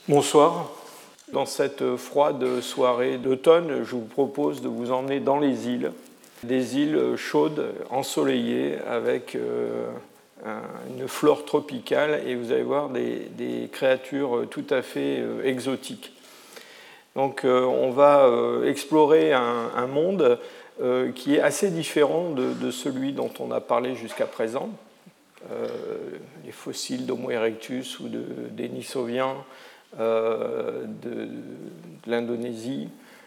Bonsoir. Dans cette froide soirée d'automne, je vous propose de vous emmener dans les îles, des îles chaudes, ensoleillées, avec une flore tropicale, et vous allez voir des créatures tout à fait exotiques. Donc on va explorer un monde qui est assez différent de celui dont on a parlé jusqu'à présent. Les fossiles d'Homo erectus ou de Denisoviens, de l'Indonésie,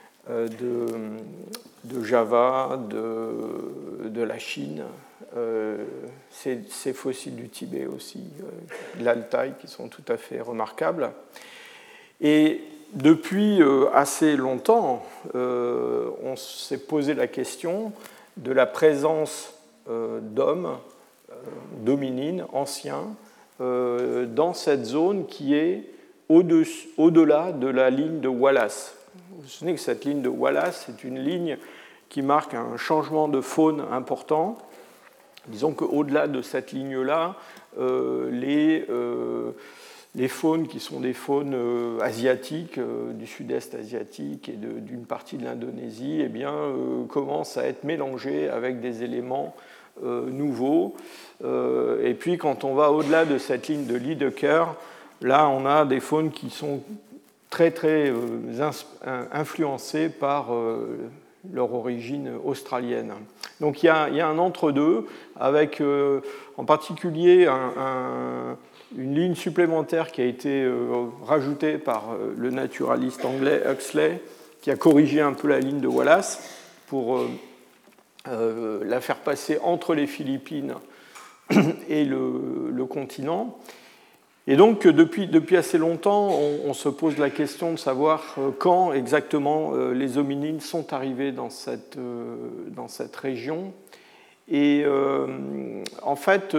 de Java, de la Chine, ces fossiles du Tibet aussi, de l'Altaï, qui sont tout à fait remarquables. Et depuis assez longtemps, on s'est posé la question de la présence d'hommes, d'hominines anciens, dans cette zone qui est au-delà de la ligne de Wallace. Vous vous souvenez que cette ligne de Wallace est une ligne qui marque un changement de faune important. Disons qu'au-delà de cette ligne-là, les faunes qui sont des faunes asiatiques, du sud-est asiatique et d'une partie de l'Indonésie, eh bien, commencent à être mélangées avec des éléments nouveaux. Et puis quand on va au-delà de cette ligne de Lydekker, là, on a des faunes qui sont très, très influencées par leur origine australienne. Donc il y a un entre-deux, avec en particulier une ligne supplémentaire qui a été rajoutée par le naturaliste anglais Huxley, qui a corrigé un peu la ligne de Wallace pour la faire passer entre les Philippines et le continent. Et donc, depuis assez longtemps, on se pose la question de savoir quand exactement les hominines sont arrivés dans cette région. Et en fait,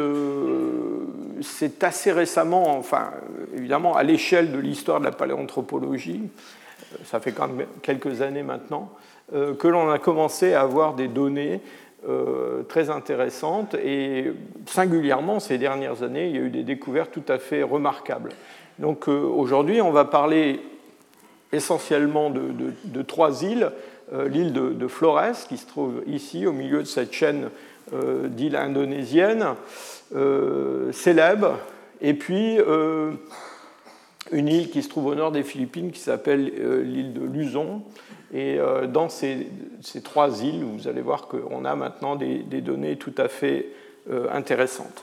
c'est assez récemment, enfin, évidemment, à l'échelle de l'histoire de la paléanthropologie, ça fait quand même quelques années maintenant, que l'on a commencé à avoir des données très intéressantes, et singulièrement ces dernières années, il y a eu des découvertes tout à fait remarquables. Donc aujourd'hui, on va parler essentiellement de trois îles. L'île de Flores, qui se trouve ici, au milieu de cette chaîne d'îles indonésiennes, Célèbes, et puis une île qui se trouve au nord des Philippines, qui s'appelle l'île de Luzon. Et dans ces trois îles, vous allez voir qu'on a maintenant des données tout à fait intéressantes.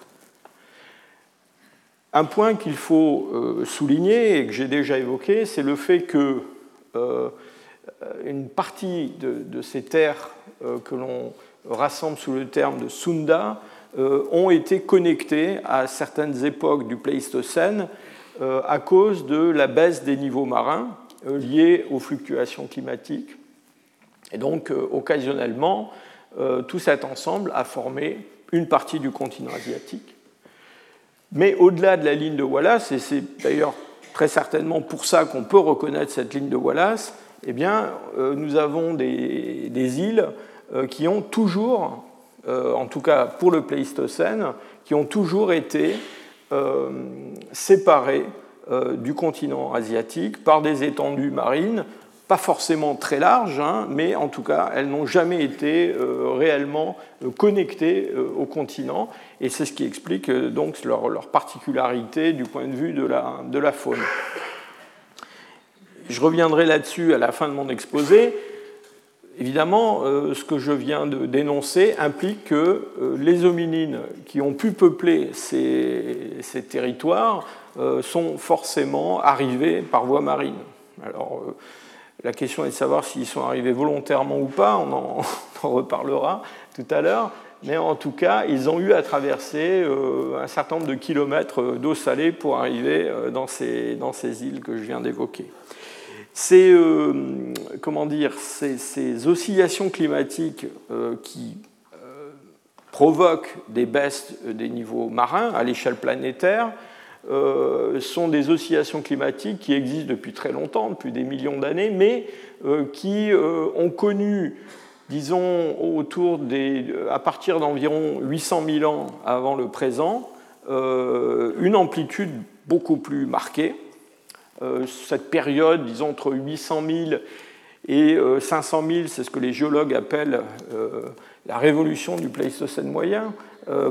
Un point qu'il faut souligner et que j'ai déjà évoqué, c'est le fait que une partie de ces terres que l'on rassemble sous le terme de Sunda ont été connectées à certaines époques du Pléistocène à cause de la baisse des niveaux marins liées aux fluctuations climatiques. Et donc, occasionnellement, tout cet ensemble a formé une partie du continent asiatique. Mais au-delà de la ligne de Wallace, et c'est d'ailleurs très certainement pour ça qu'on peut reconnaître cette ligne de Wallace, eh bien, nous avons des îles qui ont toujours, en tout cas pour le Pléistocène, qui ont toujours été séparées du continent asiatique par des étendues marines, pas forcément très larges, mais en tout cas, elles n'ont jamais été réellement connectées au continent, et c'est ce qui explique donc leur particularité du point de vue de la faune. Je reviendrai là-dessus à la fin de mon exposé. Évidemment, ce que je viens de dénoncer implique que les hominines qui ont pu peupler ces territoires sont forcément arrivés par voie marine. Alors, la question est de savoir s'ils sont arrivés volontairement ou pas, on en reparlera tout à l'heure, mais en tout cas, ils ont eu à traverser un certain nombre de kilomètres d'eau salée pour arriver dans ces îles que je viens d'évoquer. Ces oscillations climatiques qui provoquent des baisses des niveaux marins à l'échelle planétaire sont des oscillations climatiques qui existent depuis très longtemps, depuis des millions d'années, mais qui ont connu, disons, à partir d'environ 800 000 ans avant le présent, une amplitude beaucoup plus marquée, cette période, disons, entre 800 000 et 500 000, c'est ce que les géologues appellent la révolution du Pléistocène moyen. Pourquoi ?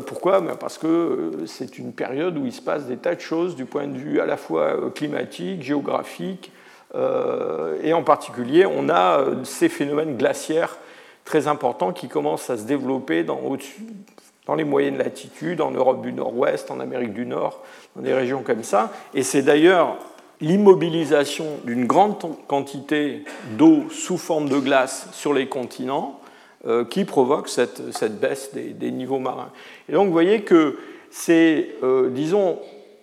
Parce que c'est une période où il se passe des tas de choses du point de vue à la fois climatique, géographique, et en particulier, on a ces phénomènes glaciaires très importants qui commencent à se développer dans les moyennes latitudes, en Europe du Nord-Ouest, en Amérique du Nord, dans des régions comme ça. Et c'est d'ailleurs l'immobilisation d'une grande quantité d'eau sous forme de glace sur les continents qui provoque cette baisse des niveaux marins. Et donc vous voyez que c'est, disons,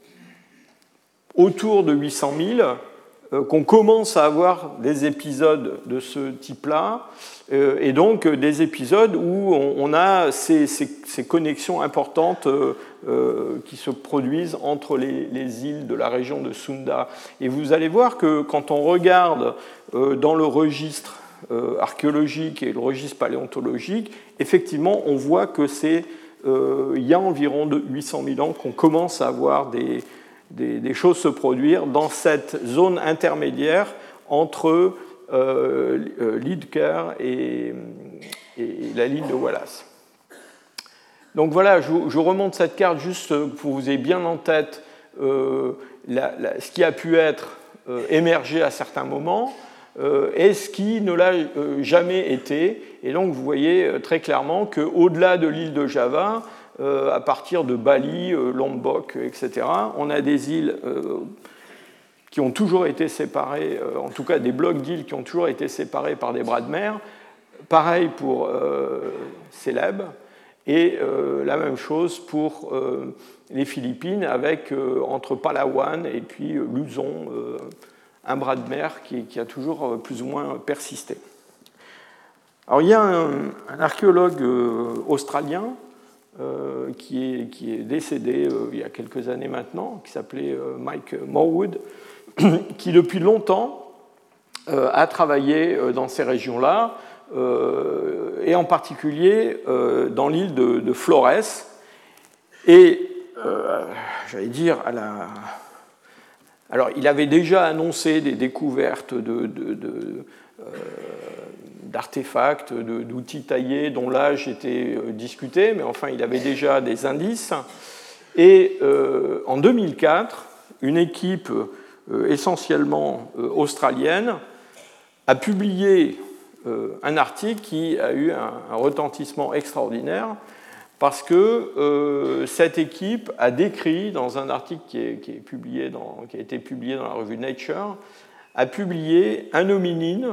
autour de 800 000 qu'on commence à avoir des épisodes de ce type-là, et donc des épisodes où on a ces connexions importantes qui se produisent entre les îles de la région de Sunda. Et vous allez voir que quand on regarde dans le registre archéologique et le registre paléontologique, effectivement, on voit que il y a environ 800 000 ans qu'on commence à avoir des choses se produire dans cette zone intermédiaire entre Lidker et la ligne de Wallace. Donc voilà, je remonte cette carte juste pour que vous ayez bien en tête ce qui a pu être émergé à certains moments et ce qui ne l'a jamais été. Et donc vous voyez très clairement qu'au-delà de l'île de Java, à partir de Bali, Lombok, etc., on a des îles qui ont toujours été séparées, en tout cas des blocs d'îles qui ont toujours été séparés par des bras de mer. Pareil pour Célèbes, et la même chose pour les Philippines, avec entre Palawan et puis Luzon, un bras de mer qui a toujours plus ou moins persisté. Alors il y a un archéologue australien qui est décédé il y a quelques années maintenant, qui s'appelait Mike Morwood, qui depuis longtemps a travaillé dans ces régions-là, et en particulier dans l'île de Flores. Et j'allais dire, alors il avait déjà annoncé des découvertes d'artefacts, d'outils taillés dont l'âge était discuté, mais enfin il avait déjà des indices. Et en 2004, une équipe essentiellement australienne a publié un article qui a eu un retentissement extraordinaire parce que cette équipe a décrit dans un article qui a été publié dans la revue Nature, a publié un hominine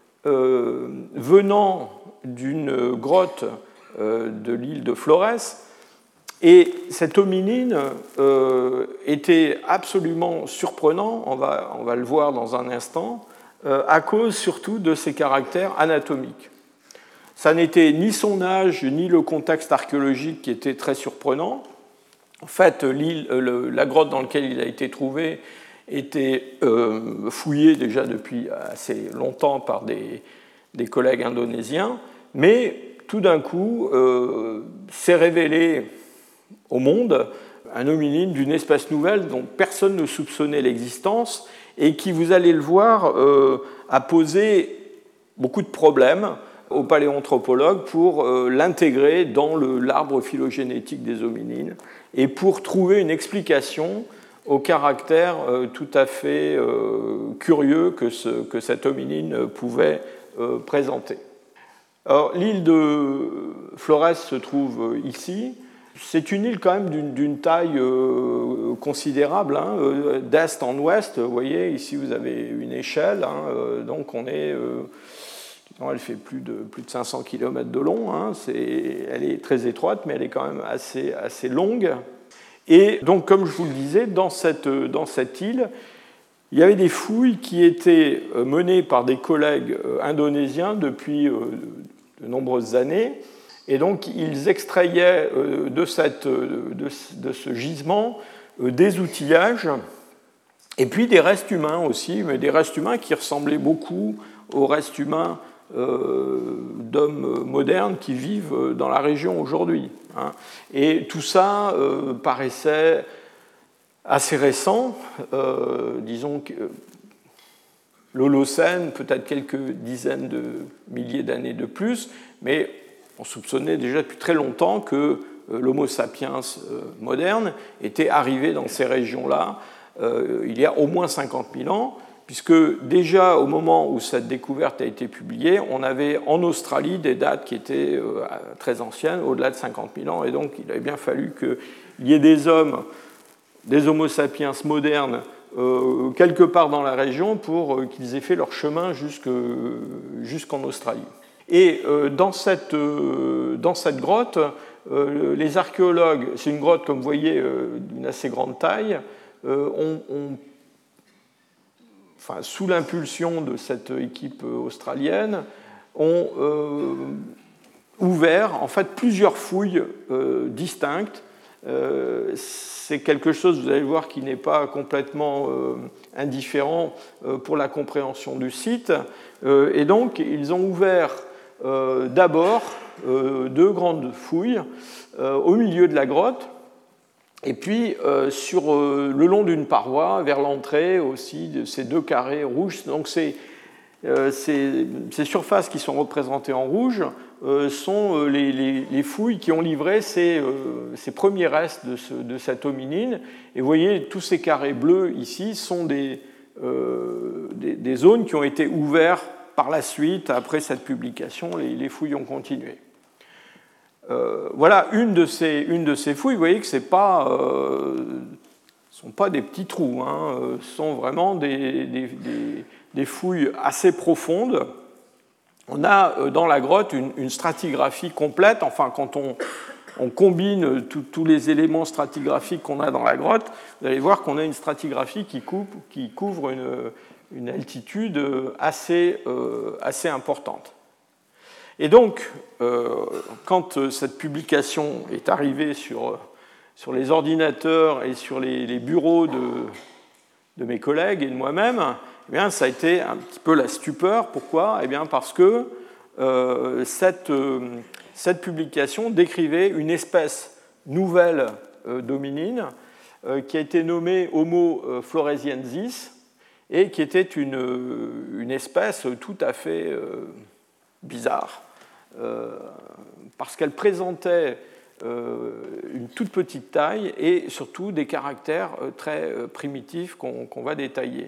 venant d'une grotte de l'île de Flores. Et cet hominine était absolument surprenant, on va le voir dans un instant, à cause surtout de ses caractères anatomiques. Ça n'était ni son âge, ni le contexte archéologique qui était très surprenant. En fait, la grotte dans laquelle il a été trouvé était fouillée déjà depuis assez longtemps par des collègues indonésiens, mais tout d'un coup s'est révélé au monde un hominine d'une espèce nouvelle dont personne ne soupçonnait l'existence et qui, vous allez le voir, a posé beaucoup de problèmes aux paléanthropologues pour l'intégrer dans l'arbre phylogénétique des hominines et pour trouver une explication au caractère tout à fait curieux que cet hominine pouvait présenter. Alors, l'île de Flores se trouve ici. C'est une île quand même d'une taille considérable, hein, d'est en ouest. Vous voyez, ici vous avez une échelle, hein, donc on est, elle fait plus de 500 km de long. Hein, elle est très étroite, mais elle est quand même assez longue. Et donc, comme je vous le disais, dans cette île, il y avait des fouilles qui étaient menées par des collègues indonésiens depuis de nombreuses années. Et donc, ils extrayaient de ce gisement des outillages et puis des restes humains aussi, mais des restes humains qui ressemblaient beaucoup aux restes humains d'hommes modernes qui vivent dans la région aujourd'hui. Et tout ça paraissait assez récent, disons que l'Holocène, peut-être quelques dizaines de milliers d'années de plus, mais on soupçonnait déjà depuis très longtemps que l'Homo sapiens moderne était arrivé dans ces régions-là il y a au moins 50 000 ans, puisque déjà au moment où cette découverte a été publiée, on avait en Australie des dates qui étaient très anciennes, au-delà de 50 000 ans, et donc il avait bien fallu qu'il y ait des hommes, des Homo sapiens modernes, quelque part dans la région pour qu'ils aient fait leur chemin jusqu'en Australie. Et dans cette grotte, les archéologues, c'est une grotte, comme vous voyez, d'une assez grande taille, sous l'impulsion de cette équipe australienne, ont ouvert en fait plusieurs fouilles distinctes. C'est quelque chose, vous allez voir, qui n'est pas complètement indifférent pour la compréhension du site. Et donc, ils ont ouvert d'abord deux grandes fouilles au milieu de la grotte, et puis le long d'une paroi, vers l'entrée aussi de ces deux carrés rouges. Donc, ces surfaces qui sont représentées en rouge sont les fouilles qui ont livré ces premiers restes de cette hominine. Et vous voyez, tous ces carrés bleus ici sont des zones qui ont été ouvertes par la suite. Après cette publication, les fouilles ont continué. Voilà une de ces fouilles. Vous voyez que ce ne sont pas des petits trous, hein. Ce sont vraiment des fouilles assez profondes. On a dans la grotte une stratigraphie complète. Enfin, quand on combine tous les éléments stratigraphiques qu'on a dans la grotte, vous allez voir qu'on a une stratigraphie qui couvre une altitude assez importante. Et donc, quand cette publication est arrivée sur les ordinateurs et sur les bureaux de mes collègues et de moi-même, eh bien, ça a été un petit peu la stupeur. Pourquoi ? Eh bien, parce que cette publication décrivait une espèce nouvelle d'hominine qui a été nommée Homo floresiensis et qui était une espèce tout à fait bizarre, parce qu'elle présentait une toute petite taille et surtout des caractères très primitifs qu'on va détailler.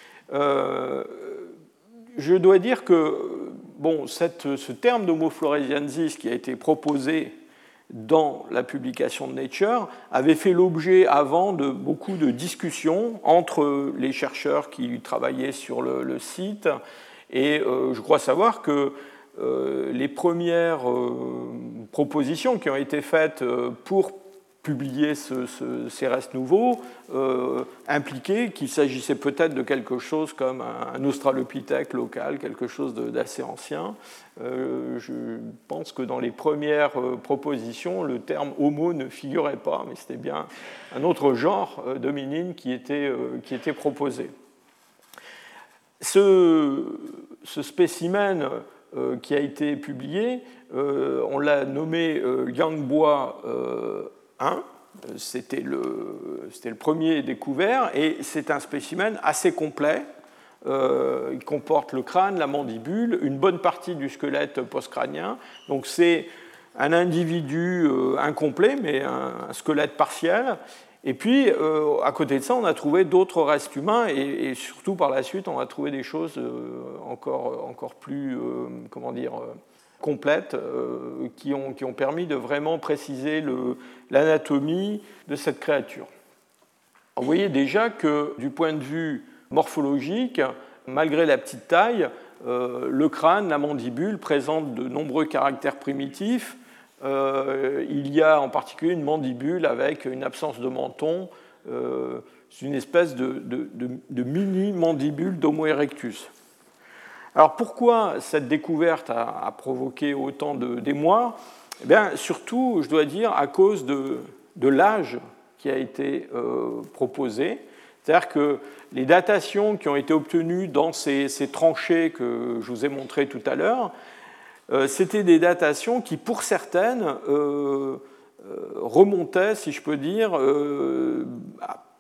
Je dois dire que ce terme d'Homo floresiensis qui a été proposé dans la publication de Nature avait fait l'objet avant de beaucoup de discussions entre les chercheurs qui travaillaient sur le site, et je crois savoir que les premières propositions qui ont été faites pour publier ces restes nouveaux impliquaient qu'il s'agissait peut-être de quelque chose comme un australopithèque local, quelque chose d'assez ancien. Je pense que dans les premières propositions, le terme homo ne figurait pas, mais c'était bien un autre genre d'hominine qui était proposé. Ce spécimen qui a été publié, on l'a nommé Yangbois 1, c'était le premier découvert, et c'est un spécimen assez complet. Il comporte le crâne, la mandibule, une bonne partie du squelette postcrânien. Donc c'est un individu incomplet, mais un squelette partiel. Et puis, à côté de ça, on a trouvé d'autres restes humains, et surtout par la suite, on a trouvé des choses encore plus, complètes, qui ont permis de vraiment préciser l'anatomie de cette créature. Alors, vous voyez déjà que, du point de vue morphologique, malgré la petite taille, le crâne, la mandibule présentent de nombreux caractères primitifs. Il y a en particulier une mandibule avec une absence de menton, c'est une espèce de mini-mandibule d'Homo erectus. Alors pourquoi cette découverte a provoqué autant d'émoi ? Eh bien, surtout, je dois dire, à cause de l'âge qui a été proposé. C'est-à-dire que les datations qui ont été obtenues dans ces tranchées que je vous ai montrées tout à l'heure, c'était des datations qui, pour certaines, remontaient, si je peux dire, à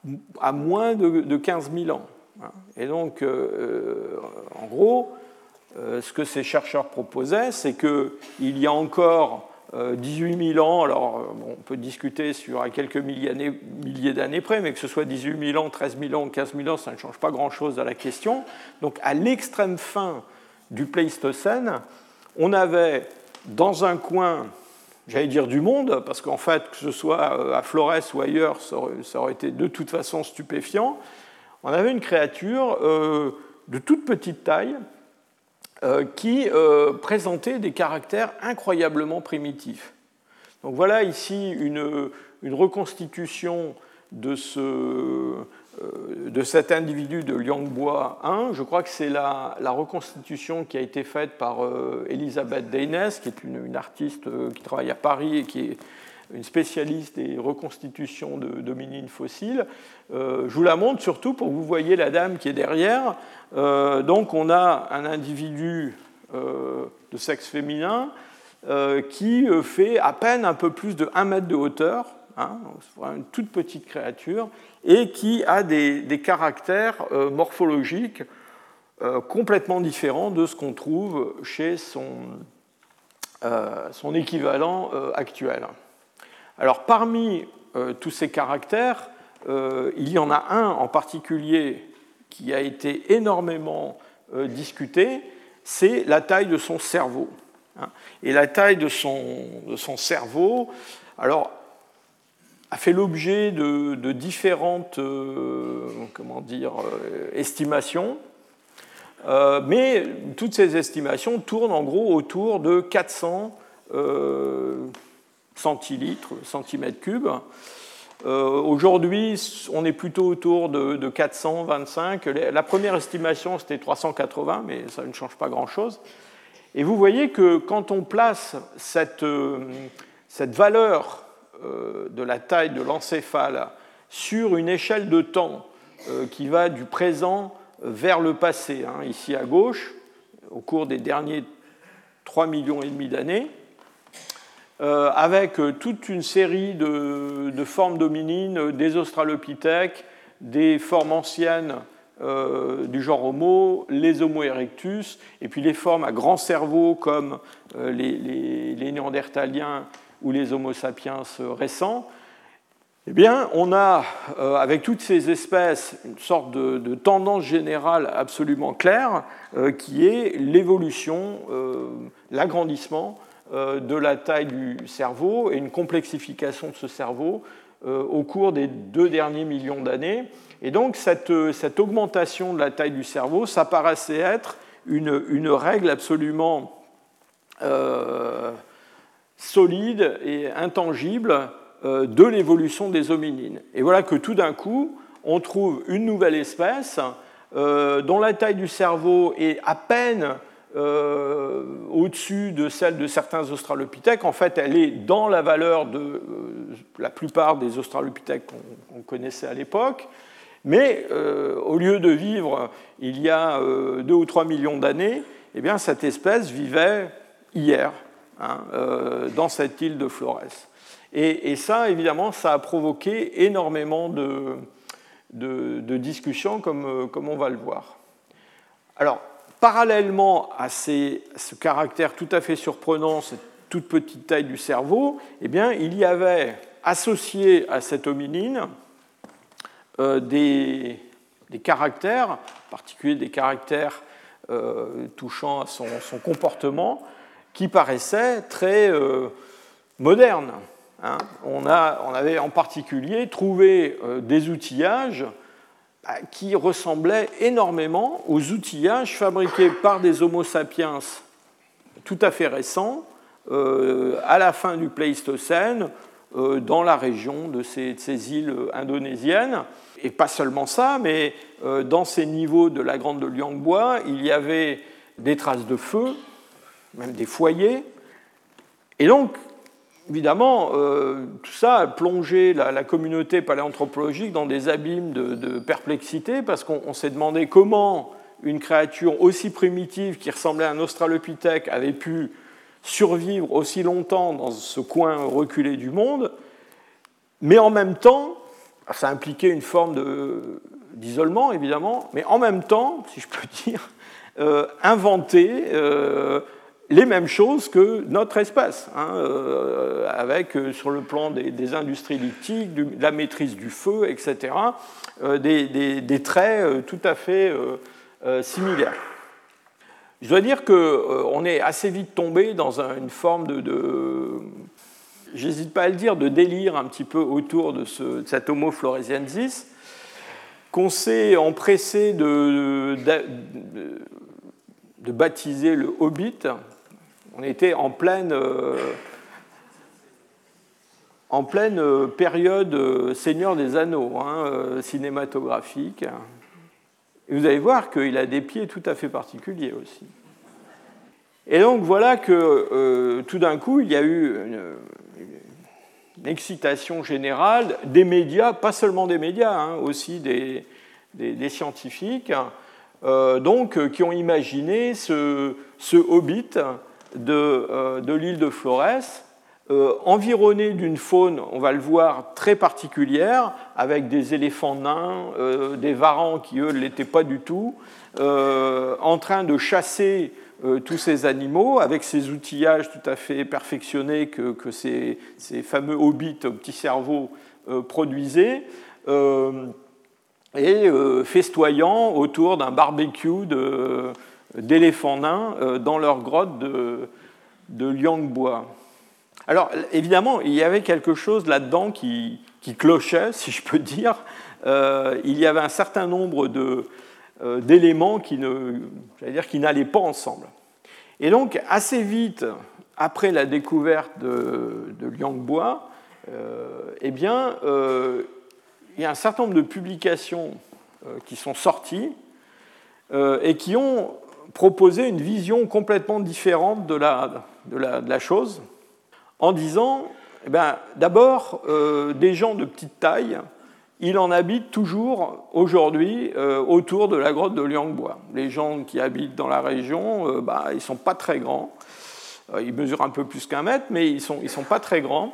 à moins de 15 000 ans. Et donc, en gros, ce que ces chercheurs proposaient, c'est qu'il y a encore 18 000 ans, alors on peut discuter sur à quelques milliers d'années près, mais que ce soit 18 000 ans, 13 000 ans, 15 000 ans, ça ne change pas grand-chose à la question. Donc, à l'extrême fin du Pléistocène, on avait dans un coin, j'allais dire du monde, parce qu'en fait, que ce soit à Flores ou ailleurs, ça aurait été de toute façon stupéfiant, on avait une créature de toute petite taille qui présentait des caractères incroyablement primitifs. Donc voilà ici une reconstitution de cet individu de Liangboa 1. Je crois que c'est la reconstitution qui a été faite par Elisabeth Deynes, qui est une artiste qui travaille à Paris et qui est une spécialiste des reconstitutions d'hominines fossiles. Je vous la montre surtout pour que vous voyez la dame qui est derrière. Donc on a un individu de sexe féminin qui fait à peine un peu plus de 1 mètre de hauteur, une toute petite créature, et qui a des caractères morphologiques complètement différents de ce qu'on trouve chez son équivalent actuel. Alors, parmi tous ces caractères, il y en a un en particulier qui a été énormément discuté, c'est la taille de son cerveau. Et la taille de son cerveau, alors, a fait l'objet de différentes estimations, mais toutes ces estimations tournent en gros autour de 400 centilitres, centimètres cubes. Aujourd'hui, on est plutôt autour de 425. La première estimation, c'était 380, mais ça ne change pas grand-chose. Et vous voyez que quand on place cette valeur de la taille de l'encéphale sur une échelle de temps qui va du présent vers le passé, ici à gauche, au cours des derniers 3,5 millions d'années, avec toute une série de formes d'hominines, des australopithèques, des formes anciennes du genre Homo, les Homo erectus, et puis les formes à grand cerveau comme les Néandertaliens ou les Homo sapiens récents. Eh bien, on a, avec toutes ces espèces, une sorte de tendance générale absolument claire, qui est l'évolution, l'agrandissement de la taille du cerveau et une complexification de ce cerveau au cours des 2 derniers millions d'années. Et donc, cette augmentation de la taille du cerveau, ça paraissait être une règle absolument solide et intangible de l'évolution des hominines. Et voilà que tout d'un coup, on trouve une nouvelle espèce dont la taille du cerveau est à peine au-dessus de celle de certains australopithèques. En fait, elle est dans la valeur de la plupart des australopithèques qu'on connaissait à l'époque, mais au lieu de vivre il y a 2 ou 3 millions d'années, eh bien, cette espèce vivait hier, dans cette île de Flores. Et ça, évidemment, ça a provoqué énormément de discussions, comme on va le voir. Alors, parallèlement à ce caractère tout à fait surprenant, cette toute petite taille du cerveau, eh bien, il y avait associé à cette hominine des caractères, en particulier des caractères touchant à son comportement, qui paraissaient très modernes. On avait en particulier trouvé des outillages qui ressemblaient énormément aux outillages fabriqués par des Homo sapiens tout à fait récents à la fin du Pléistocène dans la région de ces îles indonésiennes. Et pas seulement ça, mais dans ces niveaux de la Grande de Liangboa, il y avait des traces de feu, même des foyers. Et donc, évidemment, tout ça a plongé la communauté paléanthropologique dans des abîmes de perplexité, parce qu'on s'est demandé comment une créature aussi primitive qui ressemblait à un australopithèque avait pu survivre aussi longtemps dans ce coin reculé du monde, mais en même temps ça impliquait une forme d'isolement, évidemment, mais en même temps, si je peux dire, inventer les mêmes choses que notre espèce, avec, sur le plan des industries lithiques, de la maîtrise du feu, etc., des traits tout à fait similaires. Je dois dire qu'on est assez vite tombé dans une forme j'hésite pas à le dire, de délire un petit peu autour de cet Homo floresiensis, qu'on s'est empressé de baptiser le Hobbit. On était en pleine période Seigneur des Anneaux, cinématographique. Et vous allez voir qu'il a des pieds tout à fait particuliers aussi. Et donc voilà que tout d'un coup, il y a eu une excitation générale des médias, pas seulement des médias, aussi des scientifiques, qui ont imaginé ce Hobbit de l'île de Florès, environné d'une faune, on va le voir, très particulière, avec des éléphants nains, des varans qui, eux, ne l'étaient pas du tout, en train de chasser tous ces animaux, avec ces outillages tout à fait perfectionnés que ces fameux hobbits au petit cerveau produisaient, et festoyant autour d'un barbecue d'éléphants nains dans leur grotte de Liangboa. Alors, évidemment, il y avait quelque chose là-dedans qui clochait, si je peux dire. Il y avait un certain nombre d'éléments qui n'allaient pas ensemble. Et donc, assez vite, après la découverte de Liangboa, il y a un certain nombre de publications qui sont sorties et qui ont proposé une vision complètement différente de la chose, en disant, d'abord, des gens de petite taille, il en habite toujours aujourd'hui autour de la grotte de Liangboa. Les gens qui habitent dans la région, ils ne sont pas très grands. Ils mesurent un peu plus qu'1 mètre, mais ils ne sont pas très grands.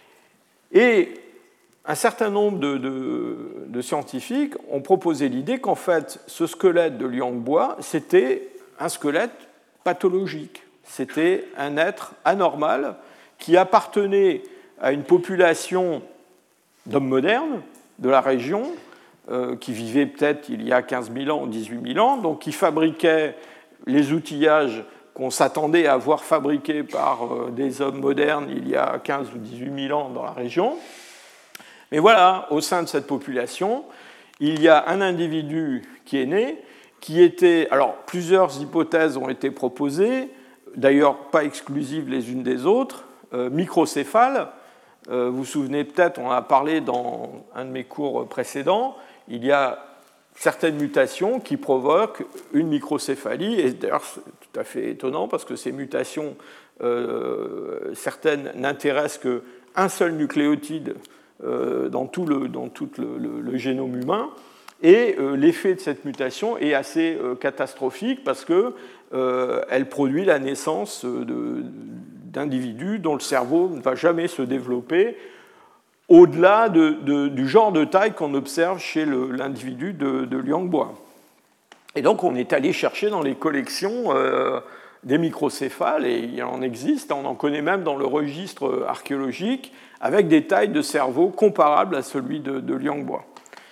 Et un certain nombre de scientifiques ont proposé l'idée qu'en fait, ce squelette de Liangboa, c'était un squelette pathologique. C'était un être anormal qui appartenait à une population d'hommes modernes de la région, qui vivaient peut-être il y a 15 000 ans ou 18 000 ans, donc qui fabriquaient les outillages qu'on s'attendait à voir fabriqués par des hommes modernes il y a 15 ou 18 000 ans dans la région. Mais voilà, au sein de cette population, il y a un individu qui est né, qui était... Alors, plusieurs hypothèses ont été proposées, d'ailleurs pas exclusives les unes des autres, microcéphale. Vous vous souvenez peut-être, on en a parlé dans un de mes cours précédents, il y a certaines mutations qui provoquent une microcéphalie, et d'ailleurs c'est tout à fait étonnant parce que ces mutations, certaines n'intéressent qu'un seul nucléotide dans tout le génome humain, et l'effet de cette mutation est assez catastrophique parce qu'elle produit la naissance d'individus dont le cerveau ne va jamais se développer au-delà du genre de taille qu'on observe chez l'individu de Liangboa. Et donc on est allé chercher dans les collections des microcéphales, et il en existe, on en connaît même dans le registre archéologique, avec des tailles de cerveau comparables à celui de Liangboa.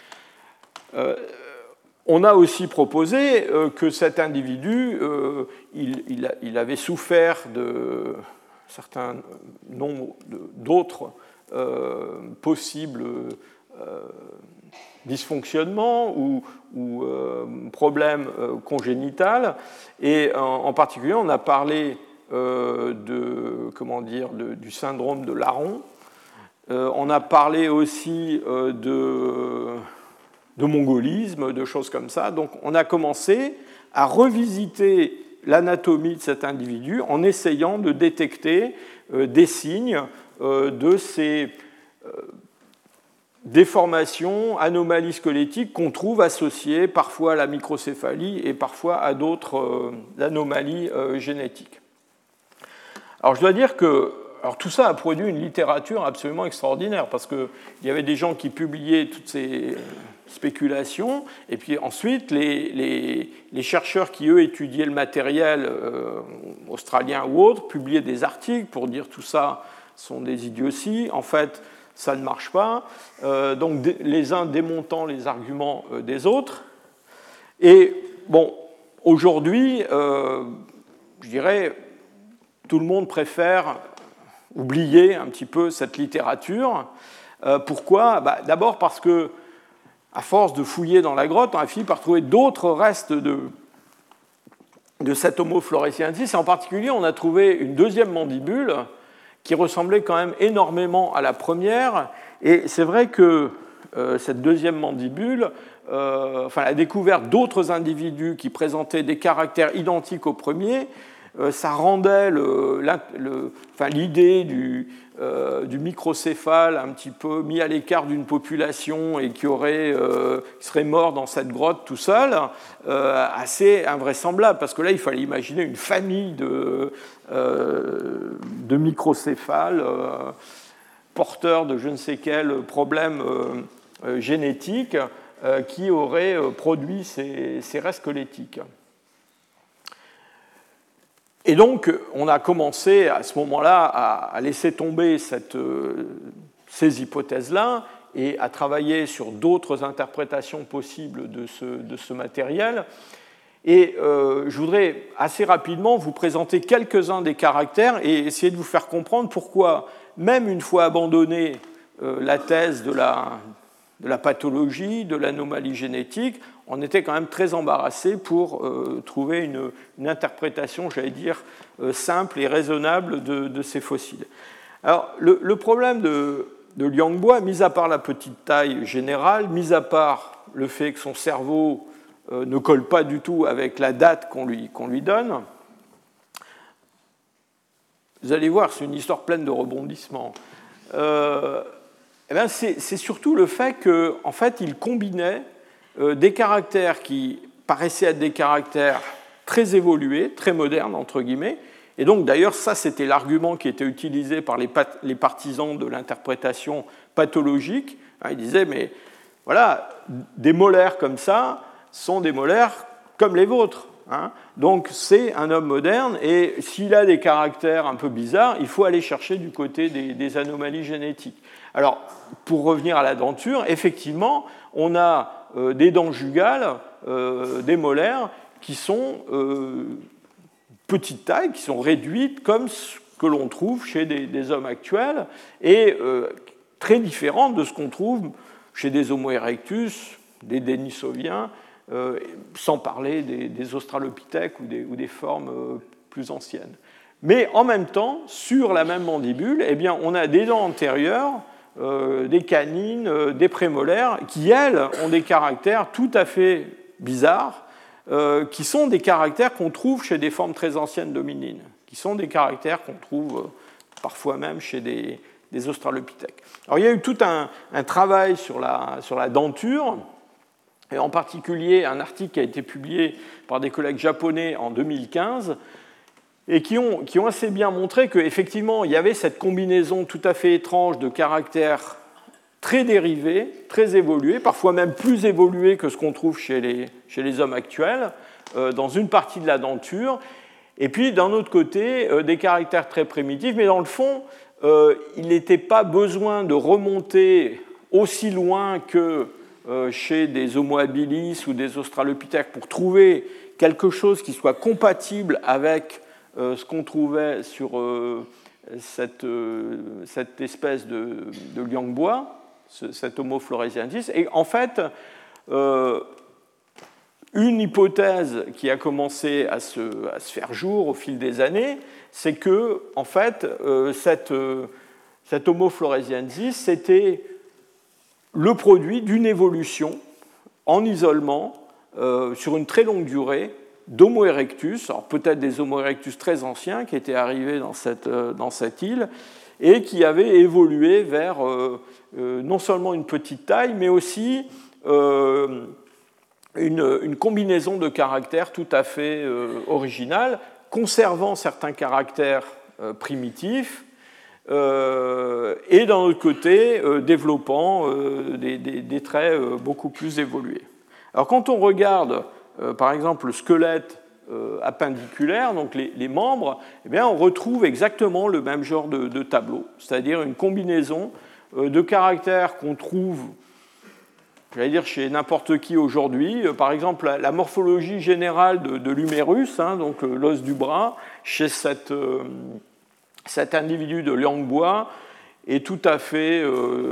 On a aussi proposé que cet individu, il avait souffert de certain nombre d'autres possibles dysfonctionnements ou problèmes congénitaux. Et en particulier, on a parlé du syndrome de Laron. On a parlé aussi de mongolisme, de choses comme ça. Donc on a commencé à revisiter l'anatomie de cet individu en essayant de détecter des signes de ces déformations, anomalies squelettiques qu'on trouve associées parfois à la microcéphalie et parfois à d'autres anomalies génétiques. Alors je dois dire que alors tout ça a produit une littérature absolument extraordinaire, parce qu'il y avait des gens qui publiaient toutes ces spéculations, et puis ensuite les chercheurs qui, eux, étudiaient le matériel australien ou autre, publiaient des articles pour dire tout ça sont des idioties, en fait ça ne marche pas, donc les uns démontant les arguments des autres. Et bon, aujourd'hui, je dirais, tout le monde préfère oublier un petit peu cette littérature. Pourquoi ? D'abord parce que, à force de fouiller dans la grotte, on a fini par trouver d'autres restes de cet Homo floresiensis. Et en particulier, on a trouvé une deuxième mandibule qui ressemblait quand même énormément à la première. Et c'est vrai que cette deuxième mandibule, la découverte d'autres individus qui présentaient des caractères identiques au premier, ça rendait l'idée du microcéphale un petit peu mis à l'écart d'une population et qui serait mort dans cette grotte tout seul, assez invraisemblable, parce que là, il fallait imaginer une famille de microcéphales porteurs de je ne sais quel problème génétique qui auraient produit ces restes squelettiques. Et donc, on a commencé à ce moment-là à laisser tomber ces hypothèses-là et à travailler sur d'autres interprétations possibles de ce matériel. Et je voudrais assez rapidement vous présenter quelques-uns des caractères et essayer de vous faire comprendre pourquoi, même une fois abandonnée la thèse de la pathologie, de l'anomalie génétique, on était quand même très embarrassé pour trouver une interprétation, j'allais dire, simple et raisonnable de ces fossiles. Alors, le problème de Liangboa, mis à part la petite taille générale, mis à part le fait que son cerveau ne colle pas du tout avec la date qu'on lui donne, vous allez voir, c'est une histoire pleine de rebondissements. C'est surtout le fait qu'en fait, il combinait des caractères qui paraissaient être des caractères très évolués, très modernes, entre guillemets. Et donc, d'ailleurs, ça, c'était l'argument qui était utilisé par les partisans de l'interprétation pathologique. Ils disaient, mais voilà, des molaires comme ça sont des molaires comme les vôtres. Donc, c'est un homme moderne, et s'il a des caractères un peu bizarres, il faut aller chercher du côté des anomalies génétiques. Alors, pour revenir à la denture, effectivement, on a des dents jugales, des molaires, qui sont petite taille, qui sont réduites comme ce que l'on trouve chez des hommes actuels, et très différentes de ce qu'on trouve chez des Homo erectus, des Denisoviens, sans parler des Australopithèques ou des formes plus anciennes. Mais en même temps, sur la même mandibule, eh bien, on a des dents antérieures, des canines, des prémolaires, qui, elles, ont des caractères tout à fait bizarres, qui sont des caractères qu'on trouve chez des formes très anciennes d'hominines, qui sont des caractères qu'on trouve parfois même chez des Australopithèques. Alors, il y a eu tout un travail sur la denture, et en particulier un article qui a été publié par des collègues japonais en 2015, et qui ont assez bien montré qu'effectivement, il y avait cette combinaison tout à fait étrange de caractères très dérivés, très évolués, parfois même plus évolués que ce qu'on trouve chez les hommes actuels, dans une partie de la denture, et puis d'un autre côté, des caractères très primitifs, mais dans le fond, il n'était pas besoin de remonter aussi loin que chez des Homo habilis ou des Australopithèques pour trouver quelque chose qui soit compatible avec ce qu'on trouvait sur cette espèce de Liangboa, cet Homo floresiensis. Et en fait, une hypothèse qui a commencé à se faire jour au fil des années, c'est que, en fait, cet Homo floresiensis, c'était le produit d'une évolution en isolement sur une très longue durée d'Homo erectus, alors peut-être des Homo erectus très anciens qui étaient arrivés dans cette île et qui avaient évolué vers non seulement une petite taille, mais aussi une combinaison de caractères tout à fait originale, conservant certains caractères primitifs, et d'un autre côté, développant des traits beaucoup plus évolués. Alors quand on regarde, par exemple, le squelette appendiculaire, donc les membres, eh bien, on retrouve exactement le même genre de tableau, c'est-à-dire une combinaison de caractères qu'on trouve, j'allais dire, chez n'importe qui aujourd'hui. Par exemple, la morphologie générale de l'humérus, hein, donc l'os du bras, chez cet individu de Liangbois est tout à fait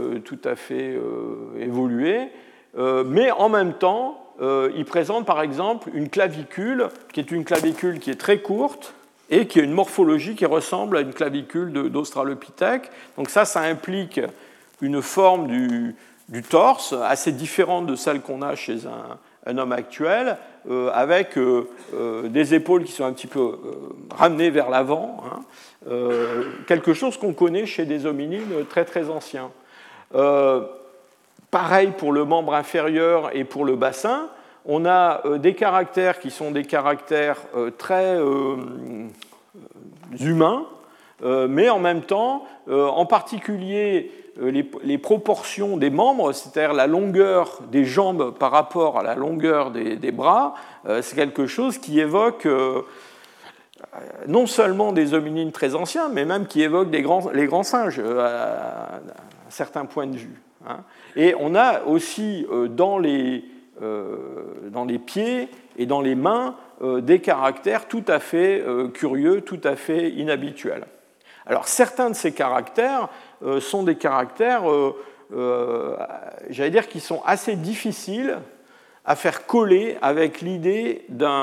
évolué, mais en même temps, il présente par exemple une clavicule qui est très courte et qui a une morphologie qui ressemble à une clavicule d'Australopithèque. Donc ça implique une forme du torse assez différente de celle qu'on a chez un homme actuel, avec des épaules qui sont un petit peu ramenées vers l'avant, hein, quelque chose qu'on connaît chez des hominines très très anciens. Pareil pour le membre inférieur et pour le bassin, on a des caractères qui sont des caractères très humains, mais en même temps, en particulier les proportions des membres, c'est-à-dire la longueur des jambes par rapport à la longueur des bras, c'est quelque chose qui évoque non seulement des hominines très anciens, mais même qui évoque les grands singes à un certain point de vue. Hein. Et on a aussi dans les pieds et dans les mains des caractères tout à fait curieux, tout à fait inhabituels. Alors certains de ces caractères sont des caractères, j'allais dire, qui sont assez difficiles à faire coller avec l'idée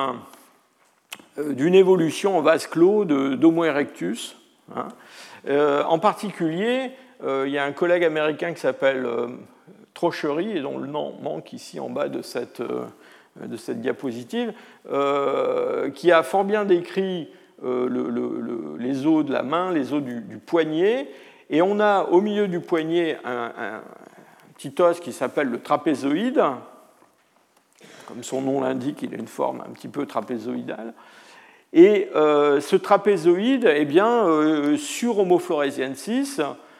d'une évolution en vase clos d'Homo erectus. Hein. En particulier, il y a un collègue américain qui s'appelle Trochery, et dont le nom manque ici en bas de cette diapositive, qui a fort bien décrit les os de la main, les os du poignet, et on a au milieu du poignet un petit os qui s'appelle le trapézoïde. Comme son nom l'indique, il a une forme un petit peu trapézoïdale. Et ce trapézoïde, eh bien, sur Homo floresiensis,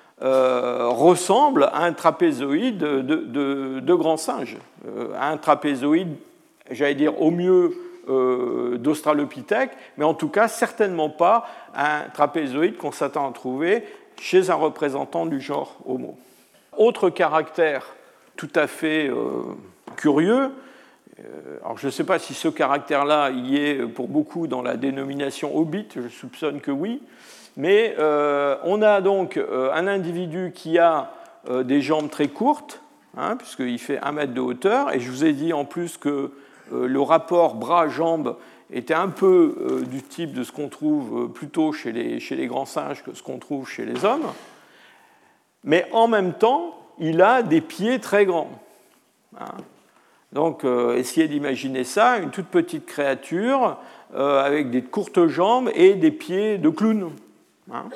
ressemble à un trapézoïde de grand singe, à un trapézoïde, j'allais dire, au mieux d'Australopithèque, mais en tout cas certainement pas un trapézoïde qu'on s'attend à trouver chez un représentant du genre Homo. Autre caractère tout à fait curieux, alors je ne sais pas si ce caractère-là y est pour beaucoup dans la dénomination hobbit, je soupçonne que oui, mais on a donc un individu qui a des jambes très courtes, hein, puisqu'il fait 1 mètre de hauteur, et je vous ai dit en plus que le rapport bras-jambes était un peu du type de ce qu'on trouve plutôt chez les grands singes que ce qu'on trouve chez les hommes, mais en même temps, il a des pieds très grands. Hein. Donc, essayez d'imaginer ça, une toute petite créature avec des courtes jambes et des pieds de clown. Hein.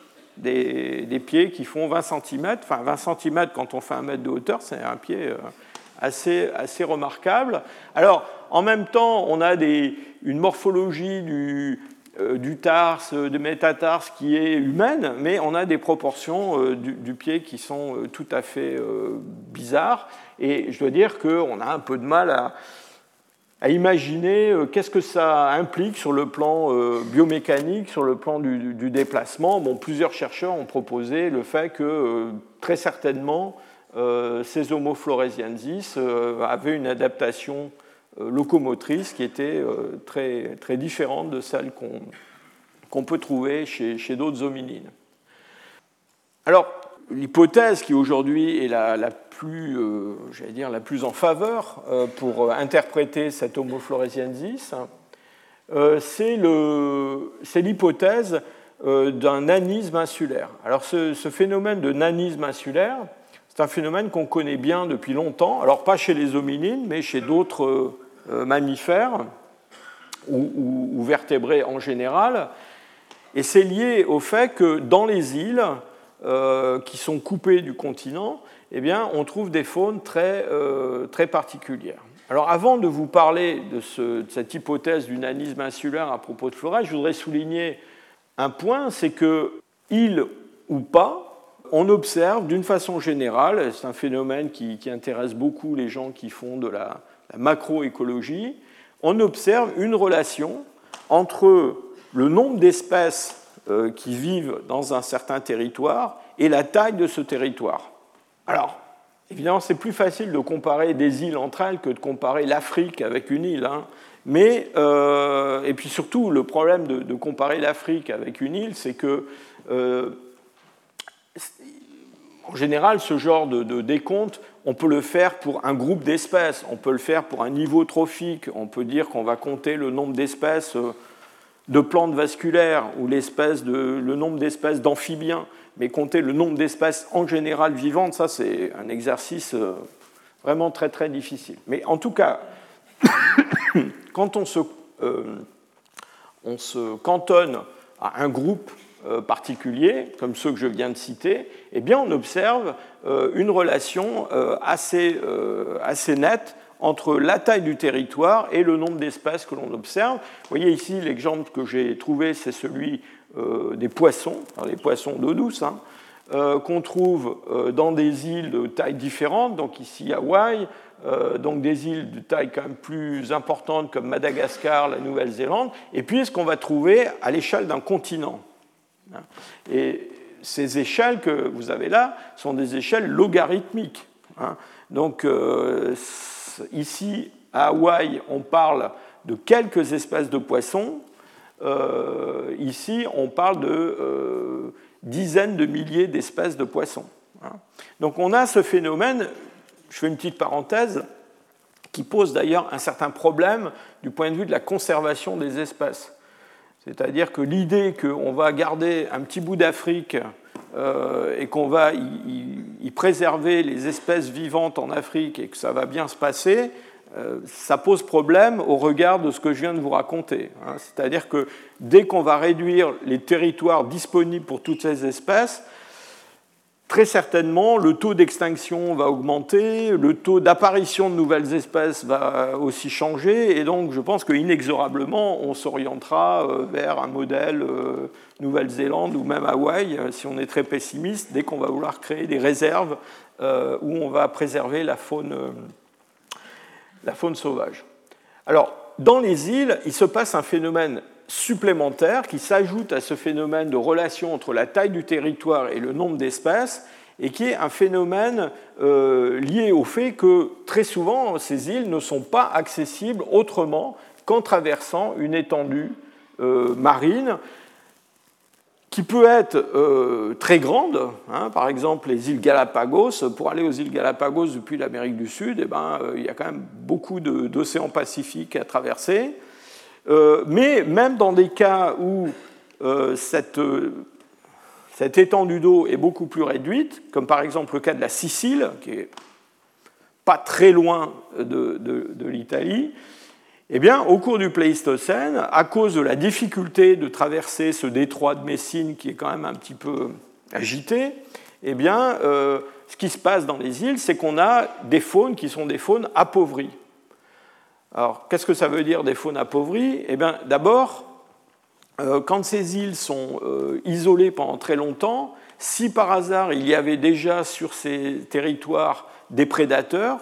Des pieds qui font 20 cm. Enfin, 20 cm quand on fait 1 mètre de hauteur, c'est un pied assez remarquable. Alors, en même temps, on a une morphologie du tarse, du métatarse qui est humaine, mais on a des proportions du pied qui sont tout à fait bizarres. Et je dois dire qu'on a un peu de mal à imaginer qu'est-ce que ça implique sur le plan biomécanique, sur le plan du déplacement. Bon, plusieurs chercheurs ont proposé le fait que très certainement ces Homo floresiensis avaient une adaptation locomotrice qui était très, très différente de celle qu'on peut trouver chez d'autres hominines. Alors, l'hypothèse qui aujourd'hui est la plus en faveur pour interpréter cet Homo floresiensis, c'est l'hypothèse d'un nanisme insulaire. Alors ce phénomène de nanisme insulaire, c'est un phénomène qu'on connaît bien depuis longtemps, alors pas chez les hominines, mais chez d'autres mammifères ou vertébrés en général, et c'est lié au fait que dans les îles qui sont coupées du continent, eh bien, on trouve des faunes très, très particulières. Alors avant de vous parler de cette hypothèse du nanisme insulaire à propos de Florès, je voudrais souligner un point, c'est que îles ou pas, on observe d'une façon générale, c'est un phénomène qui intéresse beaucoup les gens qui font de la macroécologie, on observe une relation entre le nombre d'espèces qui vivent dans un certain territoire et la taille de ce territoire. Alors, évidemment, c'est plus facile de comparer des îles entre elles que de comparer l'Afrique avec une île. Hein. Mais, et puis surtout, le problème de comparer l'Afrique avec une île, c'est que, en général, ce genre de décompte, on peut le faire pour un groupe d'espèces, on peut le faire pour un niveau trophique, on peut dire qu'on va compter le nombre d'espèces de plantes vasculaires ou le nombre d'espèces d'amphibiens, mais compter le nombre d'espèces en général vivantes, ça c'est un exercice vraiment très très difficile. Mais en tout cas, quand on se cantonne à un groupe particulier, comme ceux que je viens de citer, eh bien on observe une relation assez nette entre la taille du territoire et le nombre d'espèces que l'on observe. Vous voyez ici, l'exemple que j'ai trouvé, c'est celui des poissons, les poissons d'eau douce, hein, qu'on trouve dans des îles de taille différente, donc ici Hawaï, donc des îles de taille quand même plus importante comme Madagascar, la Nouvelle-Zélande, et puis ce qu'on va trouver à l'échelle d'un continent. Et ces échelles que vous avez là sont des échelles logarithmiques. Hein. Donc ici, à Hawaï, on parle de quelques espèces de poissons. Ici, on parle de dizaines de milliers d'espèces de poissons. Donc on a ce phénomène, je fais une petite parenthèse, qui pose d'ailleurs un certain problème du point de vue de la conservation des espèces. C'est-à-dire que l'idée qu'on va garder un petit bout d'Afrique et qu'on va y préserver les espèces vivantes en Afrique et que ça va bien se passer, ça pose problème au regard de ce que je viens de vous raconter. C'est-à-dire que dès qu'on va réduire les territoires disponibles pour toutes ces espèces, très certainement, le taux d'extinction va augmenter, le taux d'apparition de nouvelles espèces va aussi changer, et donc je pense qu'inexorablement, on s'orientera vers un modèle Nouvelle-Zélande ou même Hawaï, si on est très pessimiste, dès qu'on va vouloir créer des réserves où on va préserver la faune sauvage. Alors, dans les îles, il se passe un phénomène supplémentaire qui s'ajoute à ce phénomène de relation entre la taille du territoire et le nombre d'espèces, et qui est un phénomène lié au fait que très souvent ces îles ne sont pas accessibles autrement qu'en traversant une étendue marine qui peut être très grande. Hein, par exemple, les îles Galapagos, pour aller aux îles Galapagos depuis l'Amérique du Sud, eh ben, il y a quand même beaucoup d'océans Pacifiques à traverser. Mais même dans des cas où cette étendue d'eau est beaucoup plus réduite, comme par exemple le cas de la Sicile, qui n'est pas très loin de l'Italie, eh bien, au cours du Pléistocène, à cause de la difficulté de traverser ce détroit de Messine qui est quand même un petit peu agité, eh bien, ce qui se passe dans les îles, c'est qu'on a des faunes qui sont des faunes appauvries. Alors, qu'est-ce que ça veut dire des faunes appauvries ? Eh bien, d'abord, quand ces îles sont isolées pendant très longtemps, si par hasard il y avait déjà sur ces territoires des prédateurs,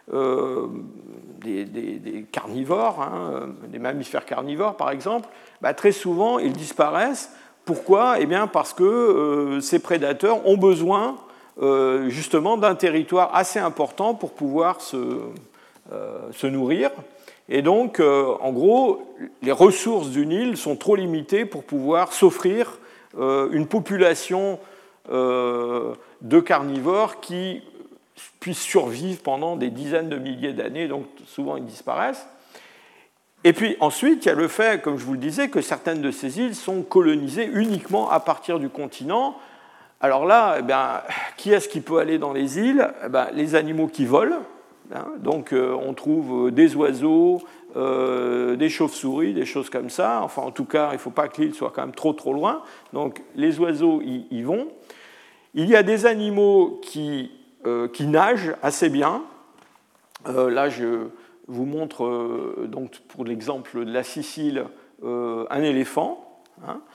des carnivores, hein, des mammifères carnivores par exemple, bah, très souvent ils disparaissent. Pourquoi ? Eh bien, parce que ces prédateurs ont besoin justement d'un territoire assez important pour pouvoir se nourrir. Et donc, en gros, les ressources d'une île sont trop limitées pour pouvoir s'offrir une population de carnivores qui puissent survivre pendant des dizaines de milliers d'années, donc souvent ils disparaissent. Et puis ensuite, il y a le fait, comme je vous le disais, que certaines de ces îles sont colonisées uniquement à partir du continent. Alors là, eh bien, qui est-ce qui peut aller dans les îles ? Eh bien, les animaux qui volent. Donc on trouve des oiseaux, des chauves-souris, des choses comme ça. Enfin, en tout cas, il ne faut pas que l'île soit quand même trop loin. Donc les oiseaux y vont. Il y a des animaux qui nagent assez bien. Là, je vous montre donc pour l'exemple de la Sicile un éléphant. Hein.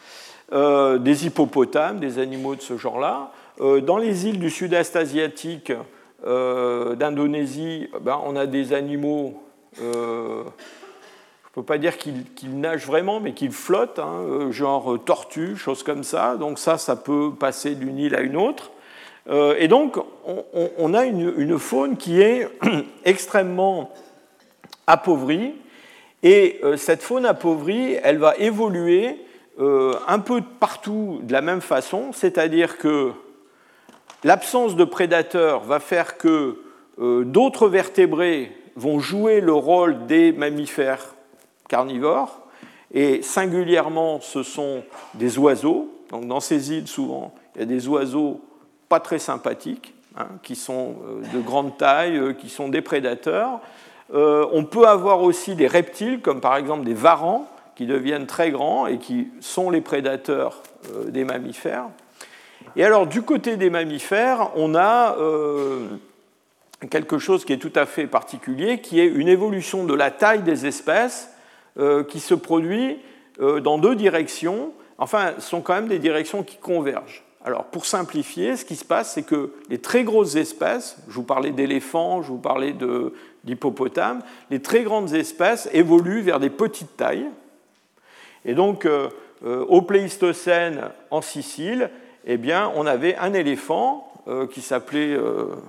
des hippopotames, des animaux de ce genre-là. Dans les îles du sud-est asiatique, d'Indonésie, on a des animaux, je ne peux pas dire qu'ils nagent vraiment, mais qu'ils flottent, hein, genre tortues, choses comme ça. Donc ça peut passer d'une île à une autre. Et donc, on a une faune qui est extrêmement appauvrie. Et cette faune appauvrie, elle va évoluer un peu partout de la même façon, c'est-à-dire que l'absence de prédateurs va faire que d'autres vertébrés vont jouer le rôle des mammifères carnivores, et singulièrement, ce sont des oiseaux. Donc, dans ces îles, souvent, il y a des oiseaux pas très sympathiques, hein, qui sont de grande taille, qui sont des prédateurs. On peut avoir aussi des reptiles, comme par exemple des varans, qui deviennent très grands et qui sont les prédateurs des mammifères. Et alors, du côté des mammifères, on a quelque chose qui est tout à fait particulier, qui est une évolution de la taille des espèces qui se produit dans deux directions. Enfin, ce sont quand même des directions qui convergent. Alors, pour simplifier, ce qui se passe, c'est que les très grosses espèces, je vous parlais d'éléphants, je vous parlais d'hippopotames, les très grandes espèces évoluent vers des petites tailles. Et donc, au Pléistocène, en Sicile, eh bien, on avait un éléphant qui s'appelle